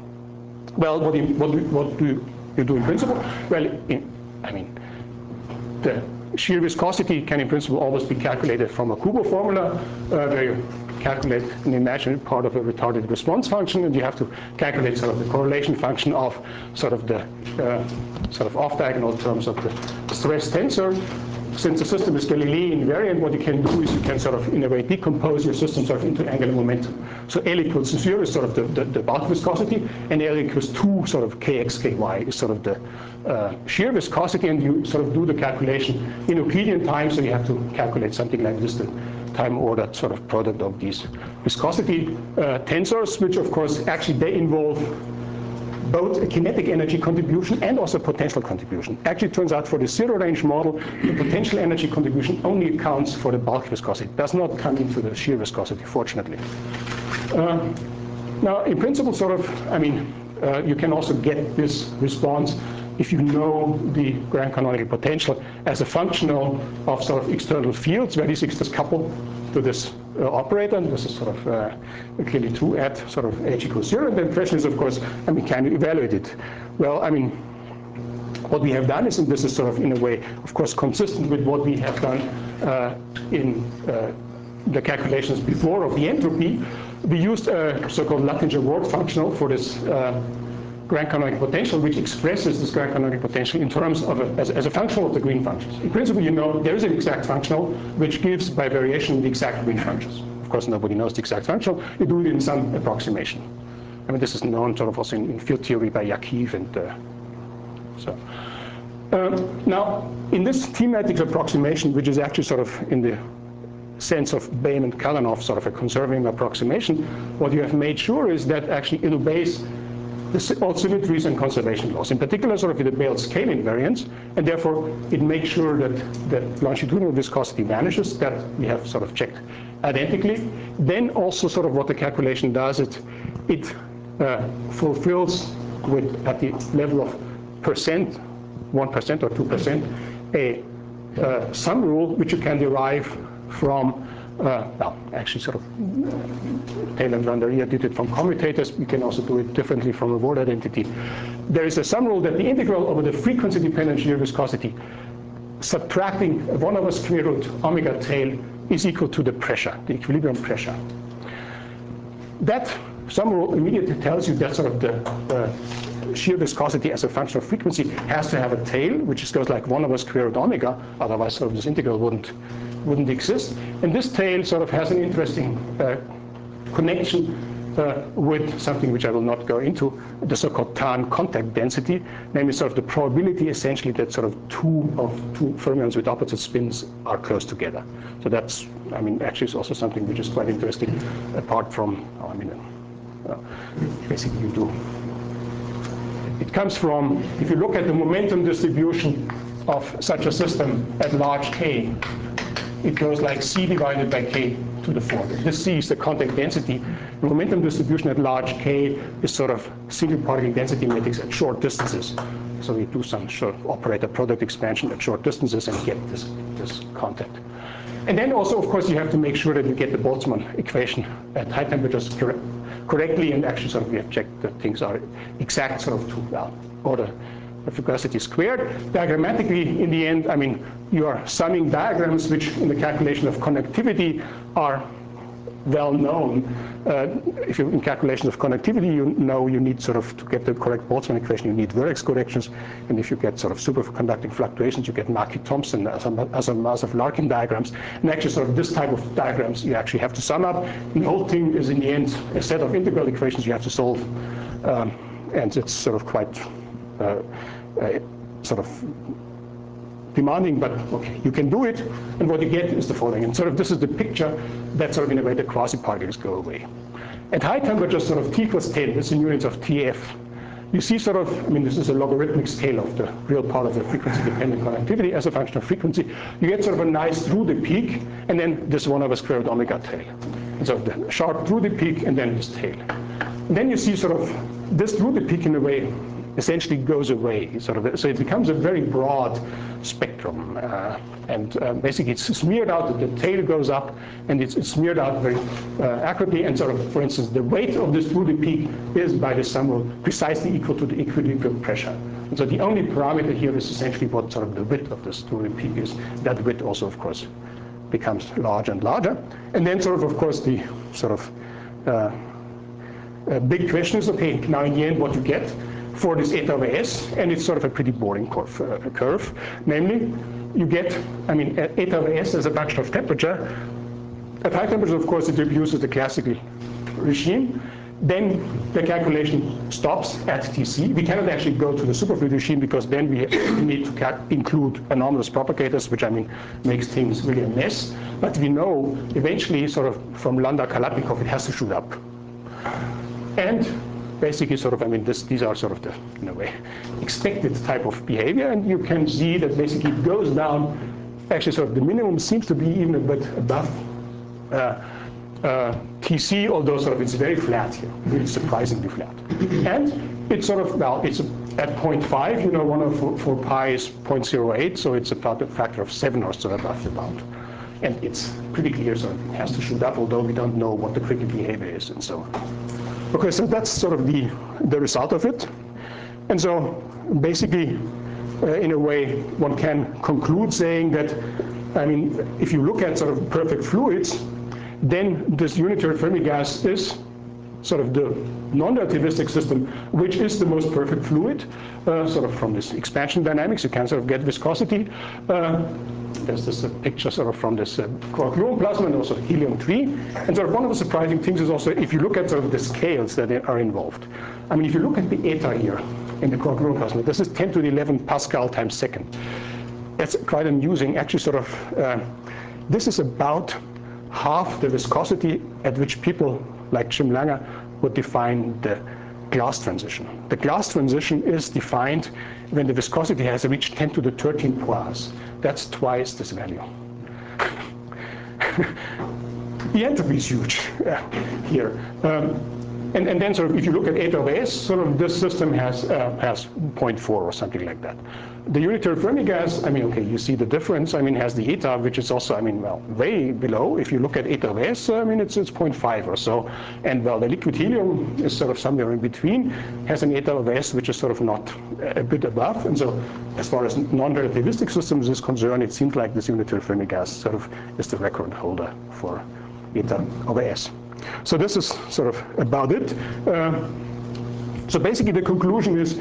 well, what do, you, what, do, what do you do in principle? Well, in, I mean, the shear viscosity can in principle always be calculated from a Kubo formula, uh, where you calculate an imaginary part of a retarded response function, and you have to calculate sort of the correlation function of sort of the uh, sort of off-diagonal terms of the stress tensor. Since the system is Galilean invariant, what you can do is you can sort of, in a way, decompose your system sort of into angular momentum. So L equals zero is sort of the, the, the bulk viscosity, and L equals two sort of kx, ky is sort of the uh, shear viscosity, and you sort of do the calculation in Euclidean time, so you have to calculate something like this, the time-ordered sort of product of these viscosity uh, tensors, which of course actually they involve both a kinetic energy contribution and also potential contribution. Actually, it turns out for the zero-range model, the potential energy contribution only accounts for the bulk viscosity. It does not come into the shear viscosity, fortunately. Uh, now, in principle, sort of, I mean, uh, you can also get this response if you know the grand canonical potential as a function of sort of external fields, where these extras couple to this uh, operator, and this is sort of uh, clearly true at sort of h equals zero. And the question is, of course, I mean, can you evaluate it? Well, I mean, what we have done is, and this is sort of in a way, of course, consistent with what we have done uh, in uh, the calculations before of the entropy, we used a so-called Luttinger-Ward functional for this uh, grand canonical potential, which expresses this grand canonical potential in terms of a, as, as a functional of the green functions. In principle, you know there is an exact functional which gives, by variation, the exact green functions. Of course, nobody knows the exact functional. You do it in some approximation. I mean, this is known sort of also in, in field theory by Yakiv and uh, so. Um, now, in this thematic approximation, which is actually sort of in the sense of Bain and Kalanov, sort of a conserving approximation, what you have made sure is that actually it obeys all symmetries and conservation laws, in particular sort of with the Bell scale invariance, and therefore it makes sure that the longitudinal viscosity vanishes, that we have sort of checked identically. Then also sort of what the calculation does, it, it uh, fulfills with, at the level of percent, one percent or two percent, a uh, sum rule which you can derive from Uh, well, actually, sort of, Taylor and Randaria did it from commutators. We can also do it differently from a Ward identity. There is a sum rule that the integral over the frequency-dependent shear viscosity, subtracting one over square root omega tail, is equal to the pressure, the equilibrium pressure. That sum rule immediately tells you that sort of the uh, shear viscosity as a function of frequency has to have a tail, which just goes like one over square root omega. Otherwise, sort of this integral wouldn't wouldn't exist. And this tail sort of has an interesting uh, connection uh, with something which I will not go into, the so-called Tan contact density, namely sort of the probability essentially that sort of two of two fermions with opposite spins are close together. So that's, I mean, actually is also something which is quite interesting, apart from, oh, I mean, uh, basically you do. It comes from, if you look at the momentum distribution of such a system at large K, it goes like C divided by K to the fourth. This C is the contact density. The momentum distribution at large K is sort of single particle density matrix at short distances. So we do some short operator product expansion at short distances and get this, this contact. And then also, of course, you have to make sure that you get the Boltzmann equation at high temperatures correct, correctly, and actually sort of we have checked that things are exact sort of to well, order of viscosity squared. Diagrammatically, in the end, I mean, you are summing diagrams which in the calculation of conductivity are well known. Uh, if you're in calculations of conductivity, you know you need sort of, to get the correct Boltzmann equation, you need Verrex corrections. And if you get sort of superconducting fluctuations, you get Markey-Thompson as a, as a mass of Larkin diagrams. And actually sort of this type of diagrams you actually have to sum up. And the whole thing is in the end a set of integral equations you have to solve. Um, and it's sort of quite uh, uh, sort of demanding, but okay, you can do it, and what you get is the following. And sort of this is the picture that sort of in a way the quasi-particles go away. At high temperatures, sort of T equals ten, this is in units of T F, you see sort of, I mean, this is a logarithmic scale of the real part of the frequency-dependent conductivity as a function of frequency. You get sort of a nice through the peak, and then this one over square root omega tail. And so the sharp through the peak, and then this tail. And then you see sort of this through the peak in a way essentially goes away. Sort of, so it becomes a very broad spectrum. Uh, and uh, basically it's smeared out, the tail goes up, and it's, it's smeared out very uh, accurately. And sort of, for instance, the weight of this through the peak is by the sum rule precisely equal to the equilibrium pressure. And so the only parameter here is essentially what sort of the width of this through the peak is. That width also, of course, becomes larger and larger. And then sort of, of course, the sort of uh, uh, big question is, okay, now in the end what you get for this eta over S, and it's sort of a pretty boring curve, uh, curve. Namely, you get, I mean, eta over S as a function of temperature. At high temperature, of course, it reproduces the classical regime. Then the calculation stops at T C. We cannot actually go to the superfluid regime because then we need to include anomalous propagators, which I mean makes things really a mess. But we know eventually, sort of from Landau-Kalatnikov, it has to shoot up. And basically, sort of, I mean, this, these are sort of the, in a way, expected type of behavior, and you can see that basically it goes down. Actually, sort of the minimum seems to be even a bit above uh, uh, T C, although sort of it's very flat here, really surprisingly flat. And it's sort of, well, it's at zero point five, you know, one over four pi is zero point zero eight, so it's about a factor of seven or so above the bound. And it's pretty clear, so it has to shoot up, although we don't know what the critical behavior is and so on. Okay, so that's sort of the, the result of it. And so basically, uh, in a way, one can conclude saying that, I mean, if you look at sort of perfect fluids, then this unitary Fermi gas is sort of the non-relativistic system, which is the most perfect fluid, uh, sort of from this expansion dynamics. You can sort of get viscosity. Uh, There's this uh, picture sort of from this uh, quark-gluon plasma and also helium three. And sort of one of the surprising things is also if you look at sort of the scales that are involved. I mean, if you look at the eta here in the quark-gluon plasma, this is ten to the eleven Pascal times second. That's quite amusing. Actually, sort of, uh, this is about half the viscosity at which people like Jim Langer would define the glass transition. The glass transition is defined when the viscosity has reached ten to the thirteen poise. That's twice this value. The entropy is huge uh, here. Um, and, and then sort of if you look at eta over S, sort of this system has, uh, has zero point four or something like that. The unitary Fermi gas, I mean, okay, you see the difference. I mean, has the eta, which is also, I mean, well, way below. If you look at eta over S, I mean, it's, it's zero point five or so. And well, the liquid helium is sort of somewhere in between, has an eta over S, which is sort of not a bit above. And so as far as non-relativistic systems is concerned, it seems like this unitary Fermi gas sort of is the record holder for eta over S. So this is sort of about it. Uh, so basically the conclusion is,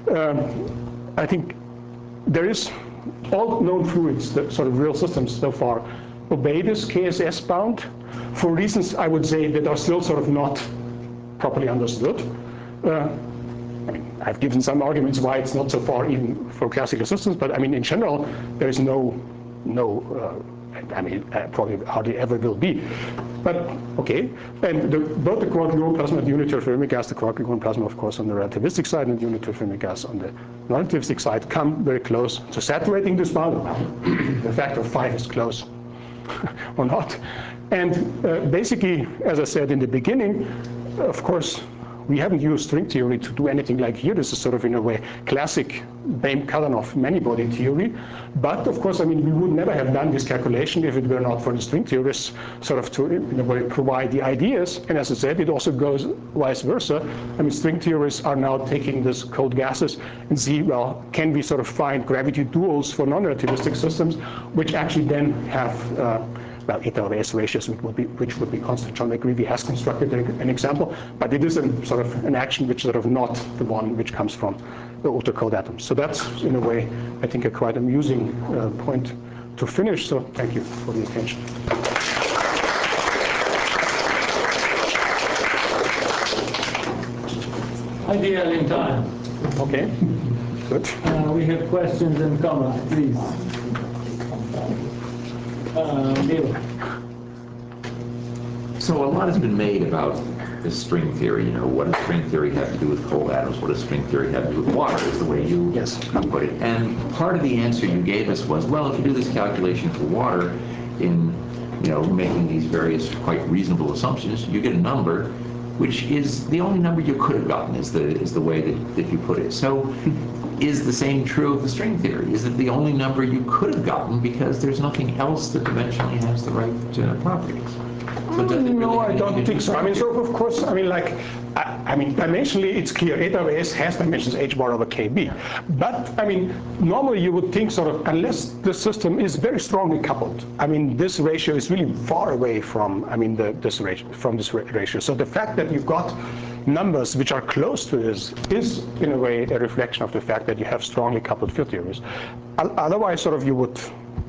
um, I think there is all known fluids, the sort of real systems so far, obey this K S S bound for reasons I would say that are still sort of not properly understood. Uh, I mean, I've given some arguments why it's not so far even for classical systems, but I mean, in general, there is no, no uh, I mean, uh, probably hardly ever will be. But okay, and the, both the quark-gluon plasma and the unitary Fermi gas, the quark-gluon plasma, of course, on the relativistic side, and the unitary Fermi gas on the non-relativistic side, come very close to saturating this bound. The factor of five is close, or not. And uh, basically, as I said in the beginning, of course, we haven't used string theory to do anything like here. This is sort of, in a way, classic Boehm-Kadanoff many-body theory. But of course, I mean, we would never have done this calculation if it were not for the string theorists sort of to, in a way, provide the ideas. And as I said, it also goes vice versa. I mean, string theorists are now taking these cold gases and see, well, can we sort of find gravity duals for non-relativistic systems, which actually then have uh, well, eta over S ratios, which would be, which would be constant. John McGreevy has constructed an example, but it is a, sort of an action which is sort of not the one which comes from the ultra cold atoms. So that's, in a way, I think, a quite amusing uh, point to finish. So thank you for the attention. Ideal in time. Okay, good. Uh, we have questions and comments, please. Uh, Neil. So a lot has been made about the string theory. You know, what does string theory have to do with cold atoms? What does string theory have to do with water? Is the way you, Yes. you put it. And part of the answer you gave us was, well, if you do this calculation for water in, you know, making these various quite reasonable assumptions, you get a number which is the only number you could have gotten, is the is the way that, that you put it. So is the same true of the string theory? Is it the only number you could have gotten because there's nothing else that dimensionally has the right uh, properties? So does it really No, have I don't anything to think do so. I mean, with so of course, I mean, like, I, I mean, dimensionally, it's clear. Eta over S has dimensions h bar over kb. But, I mean, normally you would think sort of, unless the system is very strongly coupled, I mean, this ratio is really far away from, I mean, the, this ratio, from this ratio. So the fact that you've got numbers which are close to this is, in a way, a reflection of the fact that you have strongly coupled field theories. Otherwise, sort of, you would,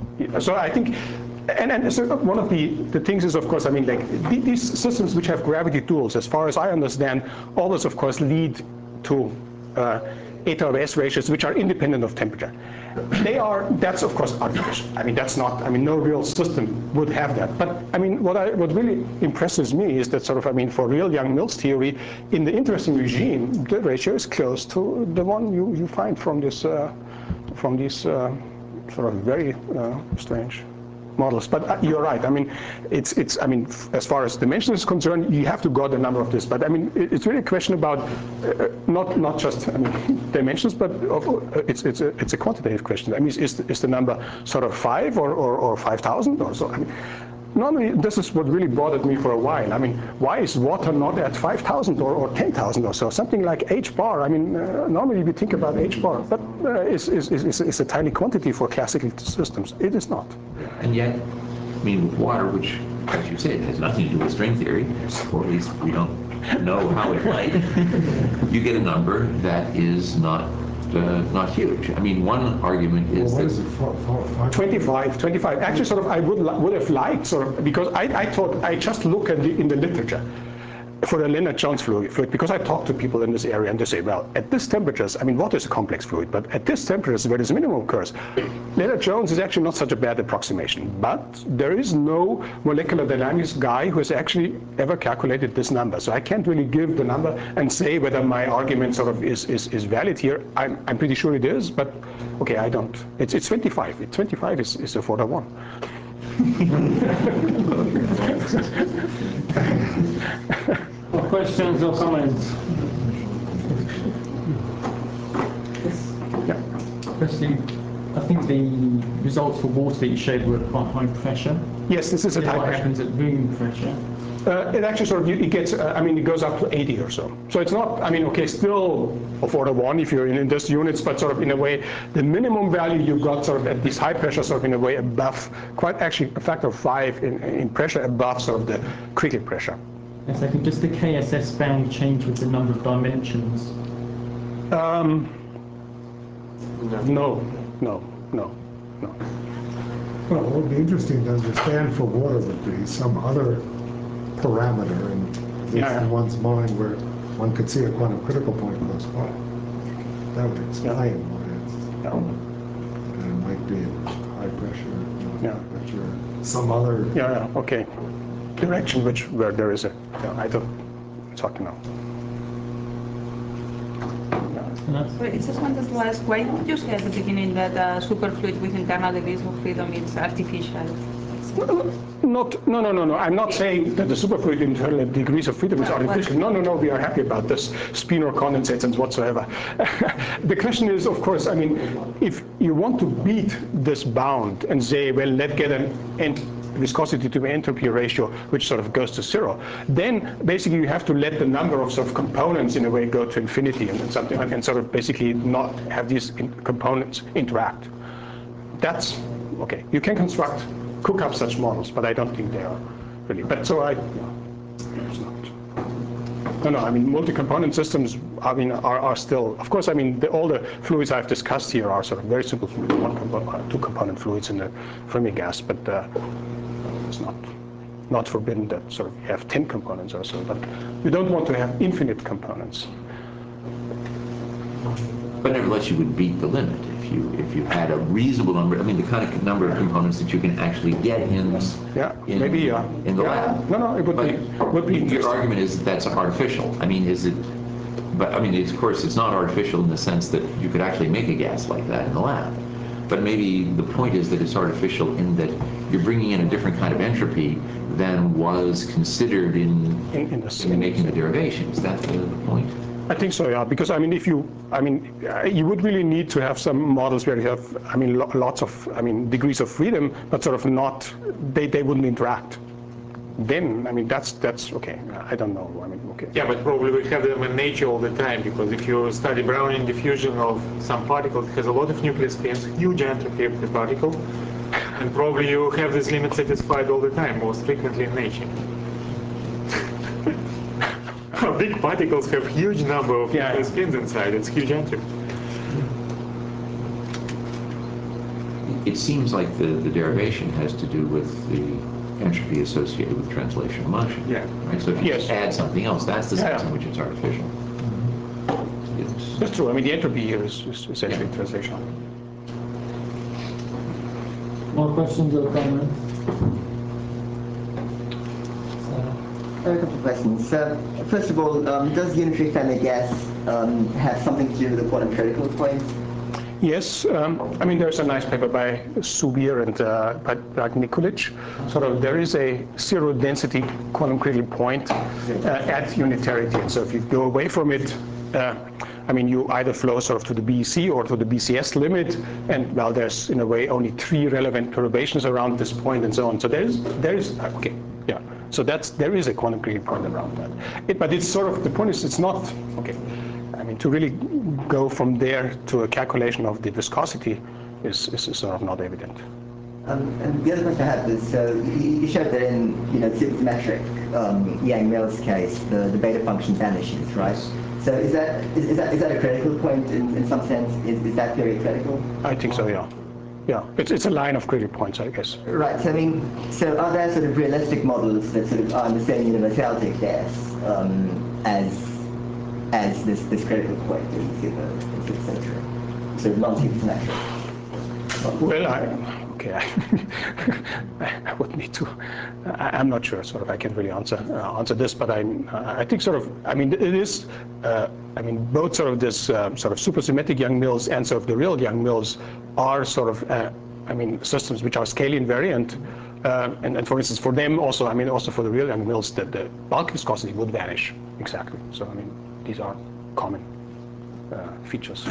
so I think, And, and so one of the, the things is, of course, I mean, like, these systems which have gravity duals, as far as I understand, always, of course, lead to uh, eta over S ratios which are independent of temperature. They are, that's, of course, artificial. I mean, that's not, I mean, no real system would have that. But, I mean, what, I, what really impresses me is that sort of, I mean, for real Young-Mills theory, in the interesting regime, the ratio is close to the one you, you find from this, uh, from these uh, sort of very uh, strange models. But uh, you're right. I mean, it's it's. I mean, f as far as dimension is concerned, you have to got a number of this. But I mean, it, it's really a question about uh, not not just I mean dimensions, but of, uh, it's it's a it's a quantitative question. I mean, is is the number sort of five or or, or five thousand or so? I mean, normally this is what really bothered me for a while. I mean, why is water not at five thousand or, or ten thousand or so? Something like h bar. I mean, uh, normally we think about h bar, but uh, is, is is is a tiny quantity for classical systems. It is not. And yet, I mean, with water, which, as you said, has nothing to do with string theory, or at least we don't know how it might, you get a number that is not uh, not huge. I mean, one argument is Well, what that is it, four, four, five? twenty-five, twenty-five. Actually, sort of, I would li- would have liked sort of, because I, I thought I just look at the, in the literature for a Lennard-Jones fluid, fluid, because I talk to people in this area and they say, well, at this temperatures, I mean, water is a complex fluid, but at this temperatures where this minimum occurs, Lennard-Jones is actually not such a bad approximation. But there is no molecular dynamics guy who has actually ever calculated this number. So I can't really give the number and say whether my argument sort of is is, is valid here. I'm I'm pretty sure it is, but okay, I don't. It's it's twenty-five. twenty-five is is a four to one. Questions or comments? Yeah. Firstly, I think the results for water that you showed were at quite high pressure. Yes, this is a Then type what pressure. happens at room pressure? Uh, it actually sort of, it gets, uh, I mean, it goes up to eighty or so. So it's not, I mean, okay, still a four to one if you're in industrial units, but sort of in a way, the minimum value you got sort of at this high pressure sort of in a way above, quite actually a factor of five in, in pressure above sort of the critical pressure. And second, does the K S S bound change with the number of dimensions? Um, no, no, no, no. Well, what would be interesting to understand for water would be some other parameter in at least Yeah. in one's mind where one could see a quantum critical point close by. That would explain why it's, No. and it might be at high pressure, not Yeah. high pressure, some other. Yeah, yeah, okay. Direction which, where there is a, yeah, I don't, it's hard to know. And that's Wait, I just wanted to ask, why did you say at the beginning that a superfluid with internal degrees of freedom is artificial? Not, no, no, no, no. I'm not saying that the superfluid internal degrees of freedom is Well, artificial. No, no, no. We are happy about this spin or condensates and whatsoever. The question is, of course, I mean, if you want to beat this bound and say, well, let's get an ent viscosity to entropy ratio which sort of goes to zero, then basically you have to let the number of sort of components in a way go to infinity and, and something, and, and sort of basically not have these in components interact. That's okay. You can construct. Cook up such models, but I don't think they are really. But so I, no, it's not. No, no. I mean, multi-component systems. I mean, are, are still. Of course, I mean, the, all the fluids I've discussed here are sort of very simple fluids, one compo two-component fluids in the Fermi gas. But uh, it's not not forbidden that sort of you have ten components or so. But you don't want to have infinite components. But nevertheless, you would beat the limit if if you if you had a reasonable number, I mean, the kind of number of components that you can actually get in, Yeah, in, maybe, yeah. in the Yeah. lab. No, no, it would But be, would be your interesting. argument is that that's artificial. I mean, is it? But I mean, it's, of course, it's not artificial in the sense that you could actually make a gas like that in the lab. But maybe the point is that it's artificial in that you're bringing in a different kind of entropy than was considered in, In- in the- in making the derivation. Is that the, the point? I think so, yeah, because I mean, if you, I mean, uh, you would really need to have some models where you have, I mean, lo lots of, I mean, degrees of freedom, but sort of not, they, they wouldn't interact. Then, I mean, that's, that's, okay, I don't know, I mean, okay. Yeah, but probably we have them in nature all the time, because if you study Brownian diffusion of some particle, it has a lot of nuclear spins, huge entropy of the particle, and probably you have this limit satisfied all the time, most frequently in nature. Big particles have huge number of Yeah, nuclear yeah. spins inside, it's huge entropy. It seems like the, the derivation has to do with the entropy associated with translational motion. Yeah. Right? So if you Yes. just add something else, that's the Yeah, sense yeah. in which it's artificial. It's- That's true, I mean, the entropy here is, is essentially Yeah. translational. More questions or comments? I have a couple of questions. So, first of all, um, does unitary family gas um, have something to do with the quantum critical point? Yes, um, I mean, there's a nice paper by Subir and uh, by, by Nikolic. Sort of, there is a zero density quantum critical point uh, at unitarity. And so if you go away from it, uh, I mean, you either flow sort of to the B E C or to the B C S limit. And well, there's in a way only three relevant perturbations around this point and so on. So there's, there's, okay, yeah. So that's, there is a quantum critical point around that. It, but it's sort of, the point is, it's not, okay. I mean, to really go from there to a calculation of the viscosity is, is sort of not evident. Um, and the other question I had was, so you you showed that in, you know, supersymmetric um, Yang-Mills case, the, the beta function vanishes, right? So is that is, is that is that a critical point in, in some sense? Is, is that period critical? I think so, yeah. Yeah, it's, it's a line of critical points, I guess. Right. So I mean, so are there sort of realistic models that sort of are in the same universality of gas um, as as this this critical point in super in supersymmetry, sort of non-supersymmetric? Well, I, okay, I, I would need to, I, I'm not sure, sort of, I can't really answer uh, answer this, but I I think sort of, I mean, it is, uh, I mean, both sort of this uh, sort of supersymmetric Yang-Mills and sort of the real Yang-Mills are sort of, uh, I mean, systems which are scale invariant. Uh, and, and for instance, for them also, I mean, also for the real Yang-Mills, that the bulk viscosity would vanish, exactly. So, I mean, these are common uh, features.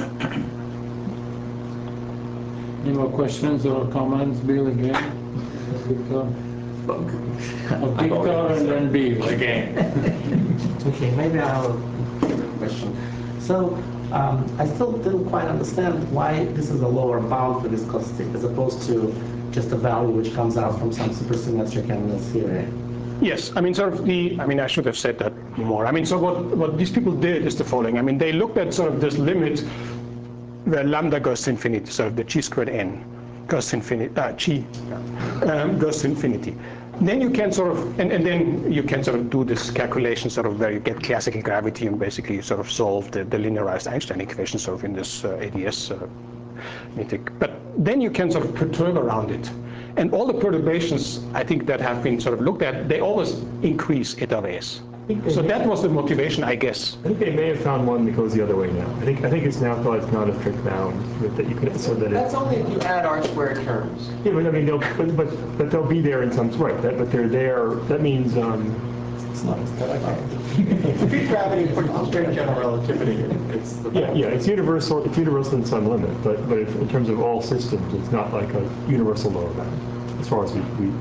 Any more questions or comments? Bill again? Victor? Oh, Victor and then Bill again. Okay, maybe I'll have a question. So um, I still didn't quite understand why this is a lower bound for viscosity as opposed to just a value which comes out from some supersymmetric Yang-Mills theory. Yes, I mean, sort of the, I mean, I should have said that more. I mean, so what, what these people did is the following. I mean, they looked at sort of this limit where lambda goes to infinity, so the chi squared n goes to infinity, uh, chi um, goes to infinity. Then you can sort of, and, and then you can sort of do this calculation sort of where you get classical gravity and basically sort of solve the, the linearized Einstein equation sort of in this uh, A D S uh, metric. But then you can sort of perturb around it. And all the perturbations, I think, that have been sort of looked at, they always increase eta Vs. So that was the motivation, I guess. I think they may have found one that goes the other way now. I think I think it's now thought it's not a strict bound that, that you could so that That's it. only if you add R squared terms. Yeah, but I mean, they'll, but, but but they'll be there in some right. That, but they're there. That means um, It's not as good. Okay. Free gravity for straight general relativity. It's the yeah, yeah. It's universal. It's universal in some limit, but but if, in terms of all systems, it's not like a universal lower bound, as far as we. we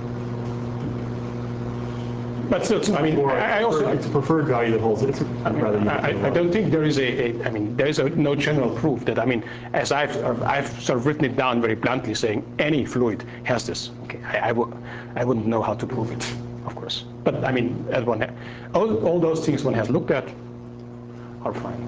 But still, I mean, or I I also, it's a preferred value that holds it. It's a rather. I, I don't think there is a, a I mean, there is a, no general proof that, I mean, as I've, I've sort of written it down very bluntly, saying any fluid has this. Okay, I, I, w I wouldn't know how to prove it, of course. But I mean, as one, ha all, all those things one has looked at are fine.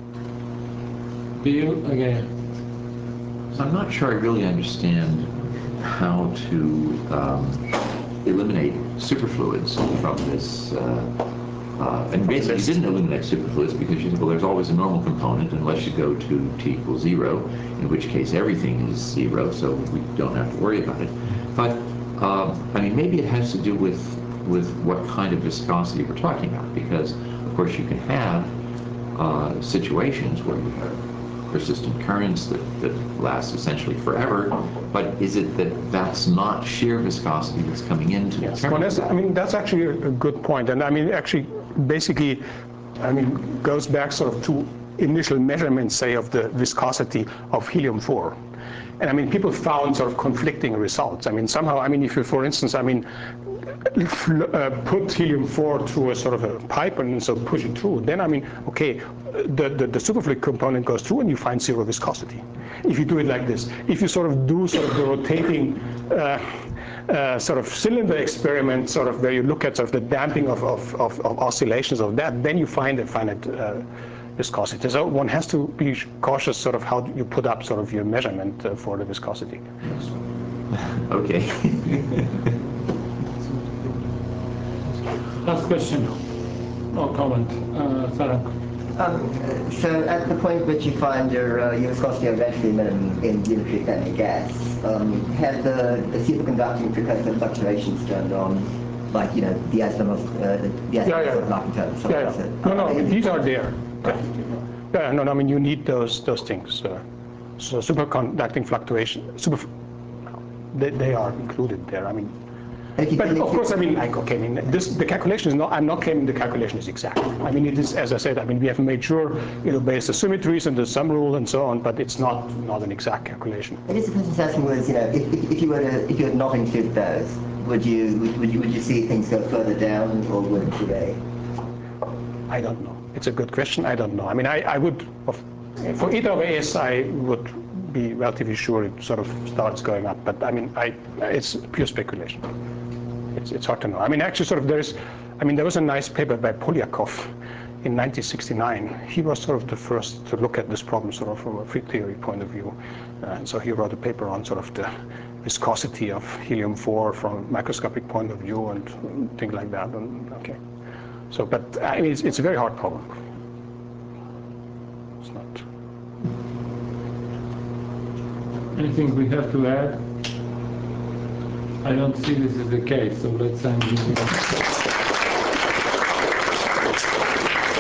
Bill again. I'm not sure I really understand how to um, eliminate superfluids from this uh, Uh, and basically, you didn't eliminate superfluids because you said, well, there's always a normal component unless you go to t equals zero, in which case everything is zero, so we don't have to worry about it. But, uh, I mean, maybe it has to do with, with what kind of viscosity we're talking about, because, of course, you can have uh, situations where you have persistent currents that, that last essentially forever, but is it that that's not shear viscosity that's coming into Yes, determine well, that's, that? I mean, that's actually a, a good point. And I mean, actually, basically, I mean, goes back sort of to initial measurements, say, of the viscosity of helium four. And I mean, people found sort of conflicting results. I mean, somehow, I mean, if you, for instance, I mean, uh, put helium four through a sort of a pipe and so push it through, then I mean, okay, the, the, the superfluid component goes through and you find zero viscosity. If you do it like this, if you sort of do sort of the rotating uh, uh, sort of cylinder experiment, sort of where you look at sort of the damping of, of, of, of oscillations of that, then you find a finite uh, viscosity. So one has to be cautious sort of how you put up sort of your measurement uh, for the viscosity. Okay. Last question or comment, uh, Sarah. Um, so at the point which you find your, uh, your viscosity eventually minimum in unitary thermal gas, um, have the, the superconducting precursor fluctuations turned on, like, you know, the Asimov, uh, the, the Asimov Yeah, yeah. of Markov so Yeah, on, yeah. so, No, no, uh, I mean, these are there. Yeah, no, no, I mean, you need those those things. Uh, so superconducting fluctuation, super, they, they are included there. I mean, if you but can- of course, I mean, like, okay, I mean, this, the calculation is not, I'm not claiming the calculation is exact. I mean, it is, as I said, I mean, we have made sure, you know, based on symmetries and the sum rule and so on, but it's not, not an exact calculation. I guess the question asking was, you know, if, if, if you were to, if you had not included those, would you, would, would you, would you see things go further down, or would they? I don't know. It's a good question. I don't know. I mean, I, I would, of, for either of A's, I would be relatively sure it sort of starts going up. But I mean, I, it's pure speculation. It's, it's hard to know. I mean, actually, sort of there's, I mean, there was a nice paper by Polyakov in nineteen sixty-nine. He was sort of the first to look at this problem sort of from a field theory point of view. Uh, and so he wrote a paper on sort of the viscosity of helium four from a microscopic point of view and things like that. And, okay. So, but I mean, it's, it's a very hard problem. It's not. Anything we have to add? I don't see this is the case, so let's end.